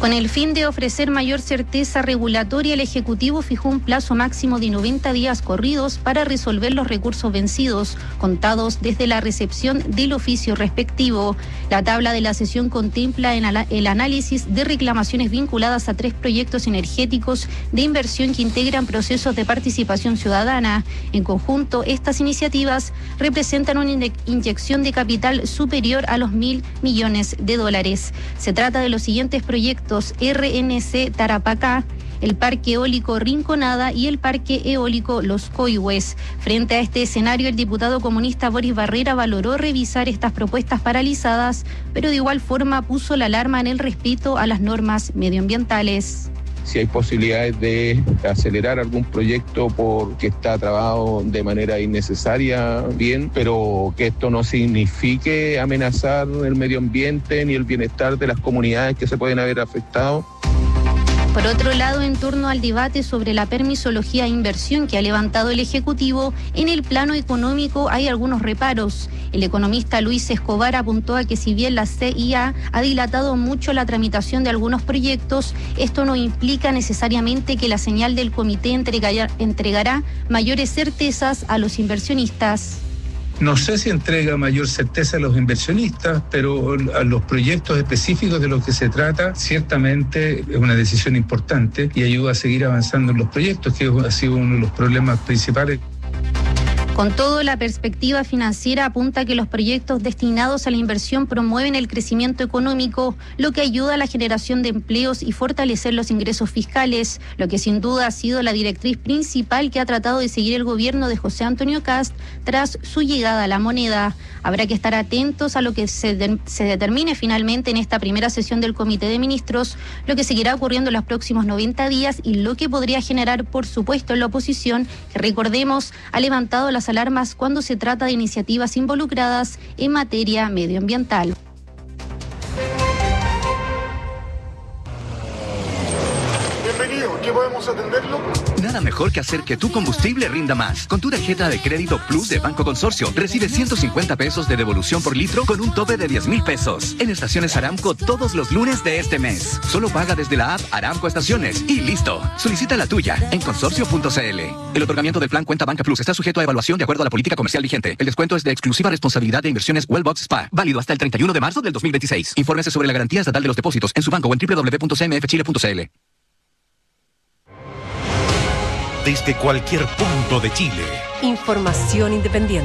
Con el fin de ofrecer mayor certeza regulatoria, el Ejecutivo fijó un plazo máximo de noventa días corridos para resolver los recursos vencidos, contados desde la recepción del oficio respectivo. La tabla de la sesión contempla el análisis de reclamaciones vinculadas a tres proyectos energéticos de inversión que integran procesos de participación ciudadana. En conjunto, estas iniciativas representan una inyección de capital superior a los mil millones de dólares. Se trata de los siguientes proyectos: R N C Tarapacá, el Parque Eólico Rinconada y el Parque Eólico Los Coihues. Frente a este escenario, el diputado comunista Boris Barrera valoró revisar estas propuestas paralizadas, pero de igual forma puso la alarma en el respeto a las normas medioambientales. Si hay posibilidades de acelerar algún proyecto porque está trabado de manera innecesaria, bien, pero que esto no signifique amenazar el medio ambiente ni el bienestar de las comunidades que se pueden haber afectado. Por otro lado, en torno al debate sobre la permisología e inversión que ha levantado el Ejecutivo, en el plano económico hay algunos reparos. El economista Luis Escobar apuntó a que si bien la C I A ha dilatado mucho la tramitación de algunos proyectos, esto no implica necesariamente que la señal del comité entregará, entregará mayores certezas a los inversionistas. No sé si entrega mayor certeza a los inversionistas, pero a los proyectos específicos de los que se trata, ciertamente es una decisión importante y ayuda a seguir avanzando en los proyectos, que ha sido uno de los problemas principales. Con todo, la perspectiva financiera apunta que los proyectos destinados a la inversión promueven el crecimiento económico, lo que ayuda a la generación de empleos y fortalecer los ingresos fiscales, lo que sin duda ha sido la directriz principal que ha tratado de seguir el gobierno de José Antonio Kast tras su llegada a la moneda. Habrá que estar atentos a lo que se, de, se determine finalmente en esta primera sesión del Comité de Ministros, lo que seguirá ocurriendo en los próximos noventa días y lo que podría generar, por supuesto, en la oposición, que recordemos, ha levantado las alarmas cuando se trata de iniciativas involucradas en materia medioambiental. Bienvenido, ¿qué podemos atenderlo? Nada mejor que hacer que tu combustible rinda más. Con tu tarjeta de crédito Plus de Banco Consorcio, recibe ciento cincuenta pesos de devolución por litro con un tope de diez mil pesos. En estaciones Aramco todos los lunes de este mes. Solo paga desde la app Aramco Estaciones y listo. Solicita la tuya en consorcio punto c l. El otorgamiento del plan Cuenta Banca Plus está sujeto a evaluación de acuerdo a la política comercial vigente. El descuento es de exclusiva responsabilidad de Inversiones Wellbox Spa, válido hasta el treinta y uno de marzo del dos mil veintiséis. Infórmese sobre la garantía estatal de los depósitos en su banco o en doble u doble u doble u punto c m f chile punto c l. Desde cualquier punto de Chile. Información independiente.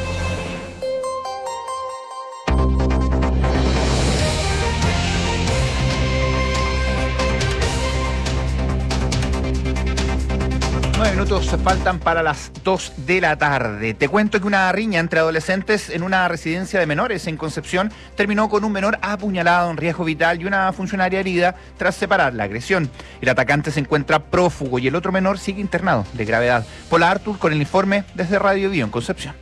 Nueve minutos faltan para las dos de la tarde. Te cuento que una riña entre adolescentes en una residencia de menores en Concepción terminó con un menor apuñalado en riesgo vital y una funcionaria herida tras separar la agresión. El atacante se encuentra prófugo y el otro menor sigue internado de gravedad. Paula Artur con el informe desde Radio Bio en Concepción.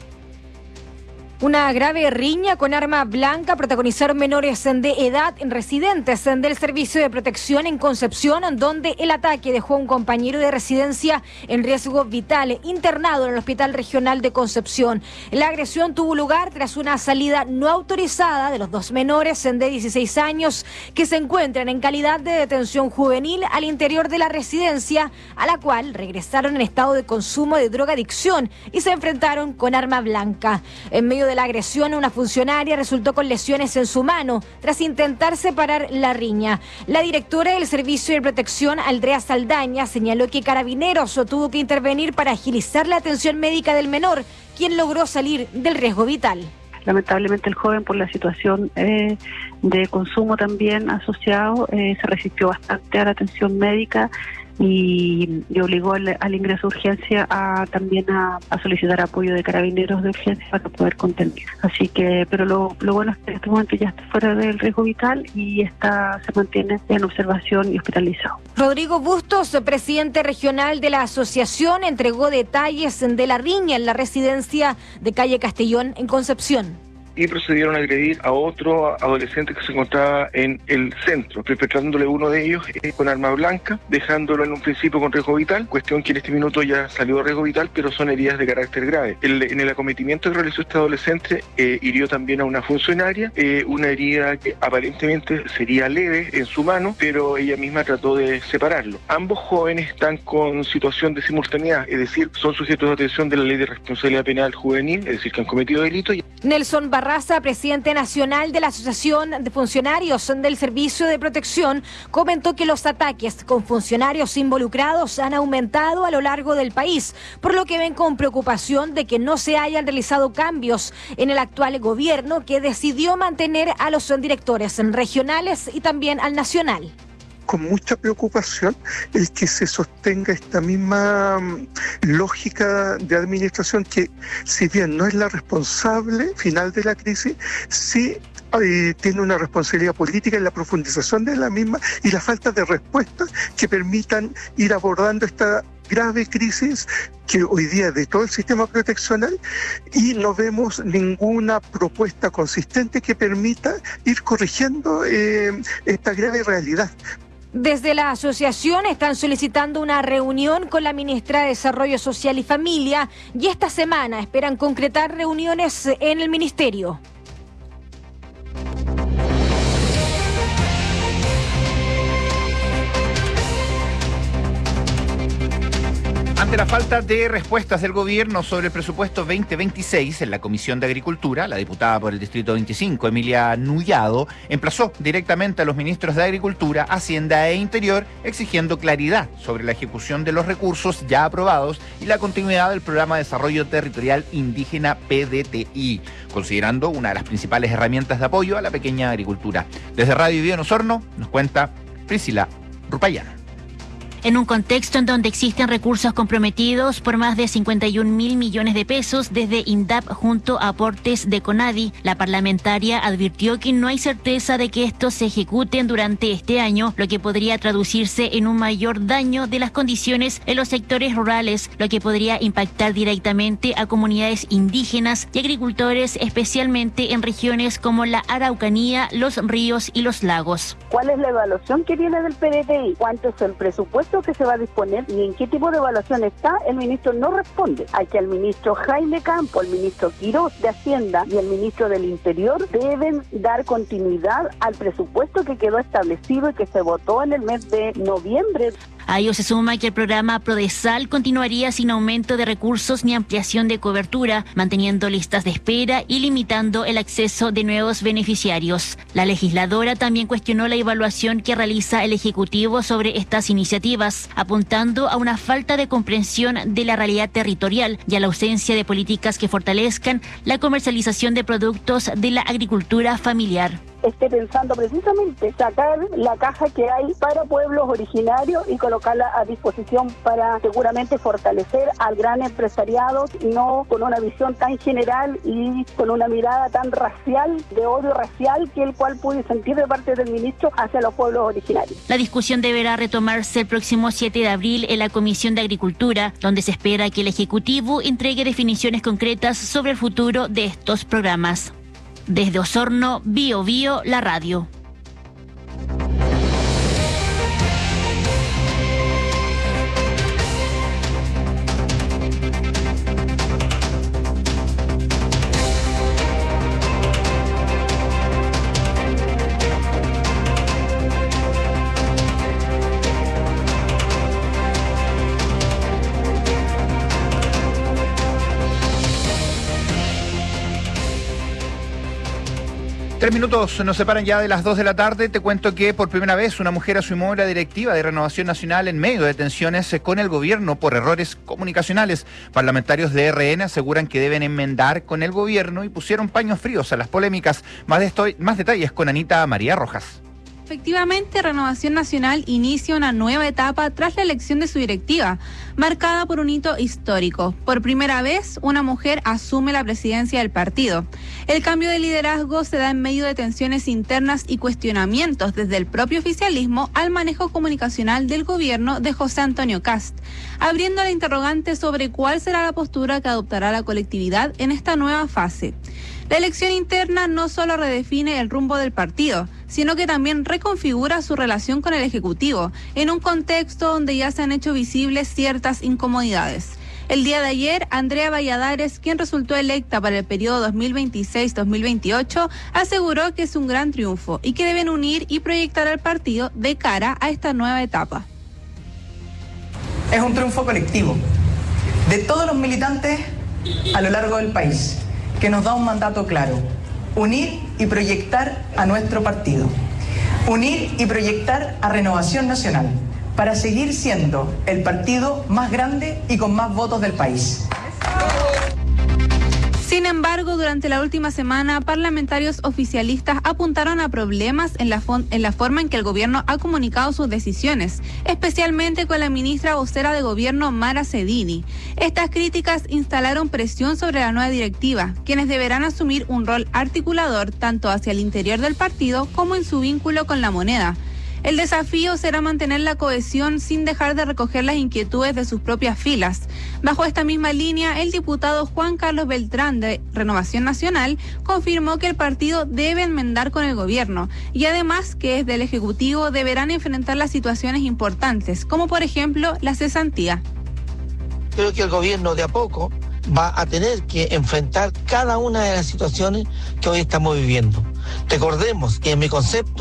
Una grave riña con arma blanca protagonizaron menores de edad residentes del Servicio de Protección en Concepción, donde el ataque dejó a un compañero de residencia en riesgo vital, internado en el Hospital Regional de Concepción. La agresión tuvo lugar tras una salida no autorizada de los dos menores de dieciséis años que se encuentran en calidad de detención juvenil al interior de la residencia, a la cual regresaron en estado de consumo de drogadicción y se enfrentaron con arma blanca. En medio de la agresión, una funcionaria resultó con lesiones en su mano tras intentar separar la riña. La directora del Servicio de Protección, Andrea Saldaña, señaló que Carabineros tuvo que intervenir para agilizar la atención médica del menor, quien logró salir del riesgo vital. Lamentablemente el joven, por la situación eh, de consumo también asociado, eh, se resistió bastante a la atención médica y, y obligó al, al ingreso de urgencia a también a, a solicitar apoyo de Carabineros de urgencia para poder contener. Así que, pero lo, lo bueno es que en este momento ya está fuera del riesgo vital y está se mantiene en observación y hospitalizado. Rodrigo Bustos, presidente regional de la asociación, entregó detalles de la riña en la residencia de calle Castellón en Concepción. y procedieron a agredir a otro adolescente que se encontraba en el centro, perpetrándole uno de ellos eh, con arma blanca, dejándolo en un principio con riesgo vital, cuestión que en este minuto ya salió de riesgo vital, pero son heridas de carácter grave. El, en el acometimiento que realizó este adolescente eh, hirió también a una funcionaria, eh, una herida que aparentemente sería leve en su mano, pero ella misma trató de separarlo. Ambos jóvenes están con situación de simultaneidad, es decir, son sujetos de atención de la Ley de Responsabilidad Penal Juvenil, es decir, que han cometido delitos. Nelson Barraza, presidente nacional de la Asociación de Funcionarios del Servicio de Protección, comentó que los ataques con funcionarios involucrados han aumentado a lo largo del país, por lo que ven con preocupación de que no se hayan realizado cambios en el actual gobierno, que decidió mantener a los directores regionales y también al nacional. Con mucha preocupación el que se sostenga esta misma lógica de administración que, si bien no es la responsable final de la crisis, sí eh, tiene una responsabilidad política en la profundización de la misma y la falta de respuestas que permitan ir abordando esta grave crisis que hoy día de todo el sistema proteccional, y no vemos ninguna propuesta consistente que permita ir corrigiendo eh, esta grave realidad. Desde la asociación están solicitando una reunión con la ministra de Desarrollo Social y Familia y esta semana esperan concretar reuniones en el ministerio. Ante la falta de respuestas del gobierno sobre el presupuesto veinte veintiséis, en la Comisión de Agricultura, la diputada por el Distrito veinticinco, Emilia Nullado, emplazó directamente a los ministros de Agricultura, Hacienda e Interior, exigiendo claridad sobre la ejecución de los recursos ya aprobados y la continuidad del Programa de Desarrollo Territorial Indígena P D T I, considerando una de las principales herramientas de apoyo a la pequeña agricultura. Desde Radio Video en Osorno nos cuenta Priscila Rupayana. En un contexto en donde existen recursos comprometidos por más de cincuenta y un mil millones de pesos desde INDAP junto a aportes de CONADI, la parlamentaria advirtió que no hay certeza de que estos se ejecuten durante este año, lo que podría traducirse en un mayor daño de las condiciones en los sectores rurales, lo que podría impactar directamente a comunidades indígenas y agricultores, especialmente en regiones como la Araucanía, los ríos y los lagos. ¿Cuál es la evaluación que viene del P D T I? ¿Cuánto es el presupuesto que se va a disponer y en qué tipo de evaluación está? El ministro no responde. Hay que el ministro Jaime Campo, el ministro Quirós de Hacienda y el ministro del Interior deben dar continuidad al presupuesto que quedó establecido y que se votó en el mes de noviembre. A ello se suma que el programa Prodesal continuaría sin aumento de recursos ni ampliación de cobertura, manteniendo listas de espera y limitando el acceso de nuevos beneficiarios. La legisladora también cuestionó la evaluación que realiza el Ejecutivo sobre estas iniciativas, apuntando a una falta de comprensión de la realidad territorial y a la ausencia de políticas que fortalezcan la comercialización de productos de la agricultura familiar. Esté pensando precisamente sacar la caja que hay para pueblos originarios y colocarla a disposición para seguramente fortalecer al gran empresariado, y no con una visión tan general y con una mirada tan racial, de odio racial, que el cual pude sentir de parte del ministro hacia los pueblos originarios. La discusión deberá retomarse el próximo siete de abril en la Comisión de Agricultura, donde se espera que el Ejecutivo entregue definiciones concretas sobre el futuro de estos programas. Desde Osorno, Bio Bio, la radio. Tres minutos nos separan ya de las dos de la tarde. Te cuento que por primera vez una mujer asumió la directiva de Renovación Nacional en medio de tensiones con el gobierno por errores comunicacionales. Parlamentarios de R N aseguran que deben enmendar con el gobierno y pusieron paños fríos a las polémicas. Más, de esto, más detalles con Anita María Rojas. Efectivamente, Renovación Nacional inicia una nueva etapa tras la elección de su directiva, marcada por un hito histórico. Por primera vez, una mujer asume la presidencia del partido. El cambio de liderazgo se da en medio de tensiones internas y cuestionamientos desde el propio oficialismo al manejo comunicacional del gobierno de José Antonio Kast, abriendo la interrogante sobre cuál será la postura que adoptará la colectividad en esta nueva fase. La elección interna no solo redefine el rumbo del partido, sino que también reconfigura su relación con el Ejecutivo, en un contexto donde ya se han hecho visibles ciertas incomodidades. El día de ayer, Andrea Valladares, quien resultó electa para el periodo dos mil veintiséis dos mil veintiocho, aseguró que es un gran triunfo y que deben unir y proyectar al partido de cara a esta nueva etapa. Es un triunfo colectivo de todos los militantes a lo largo del país, que nos da un mandato claro: unir y proyectar a nuestro partido, unir y proyectar a Renovación Nacional, para seguir siendo el partido más grande y con más votos del país. Sin embargo, durante la última semana, parlamentarios oficialistas apuntaron a problemas en la, en la forma en que el gobierno ha comunicado sus decisiones, especialmente con la ministra vocera de gobierno, Mara Cedini. Estas críticas instalaron presión sobre la nueva directiva, quienes deberán asumir un rol articulador tanto hacia el interior del partido como en su vínculo con la moneda. El desafío será mantener la cohesión sin dejar de recoger las inquietudes de sus propias filas. Bajo esta misma línea, el diputado Juan Carlos Beltrán de Renovación Nacional confirmó que el partido debe enmendar con el gobierno y además que desde el Ejecutivo deberán enfrentar las situaciones importantes, como por ejemplo la cesantía. Creo que el gobierno de a poco va a tener que enfrentar cada una de las situaciones que hoy estamos viviendo. Recordemos que en mi concepto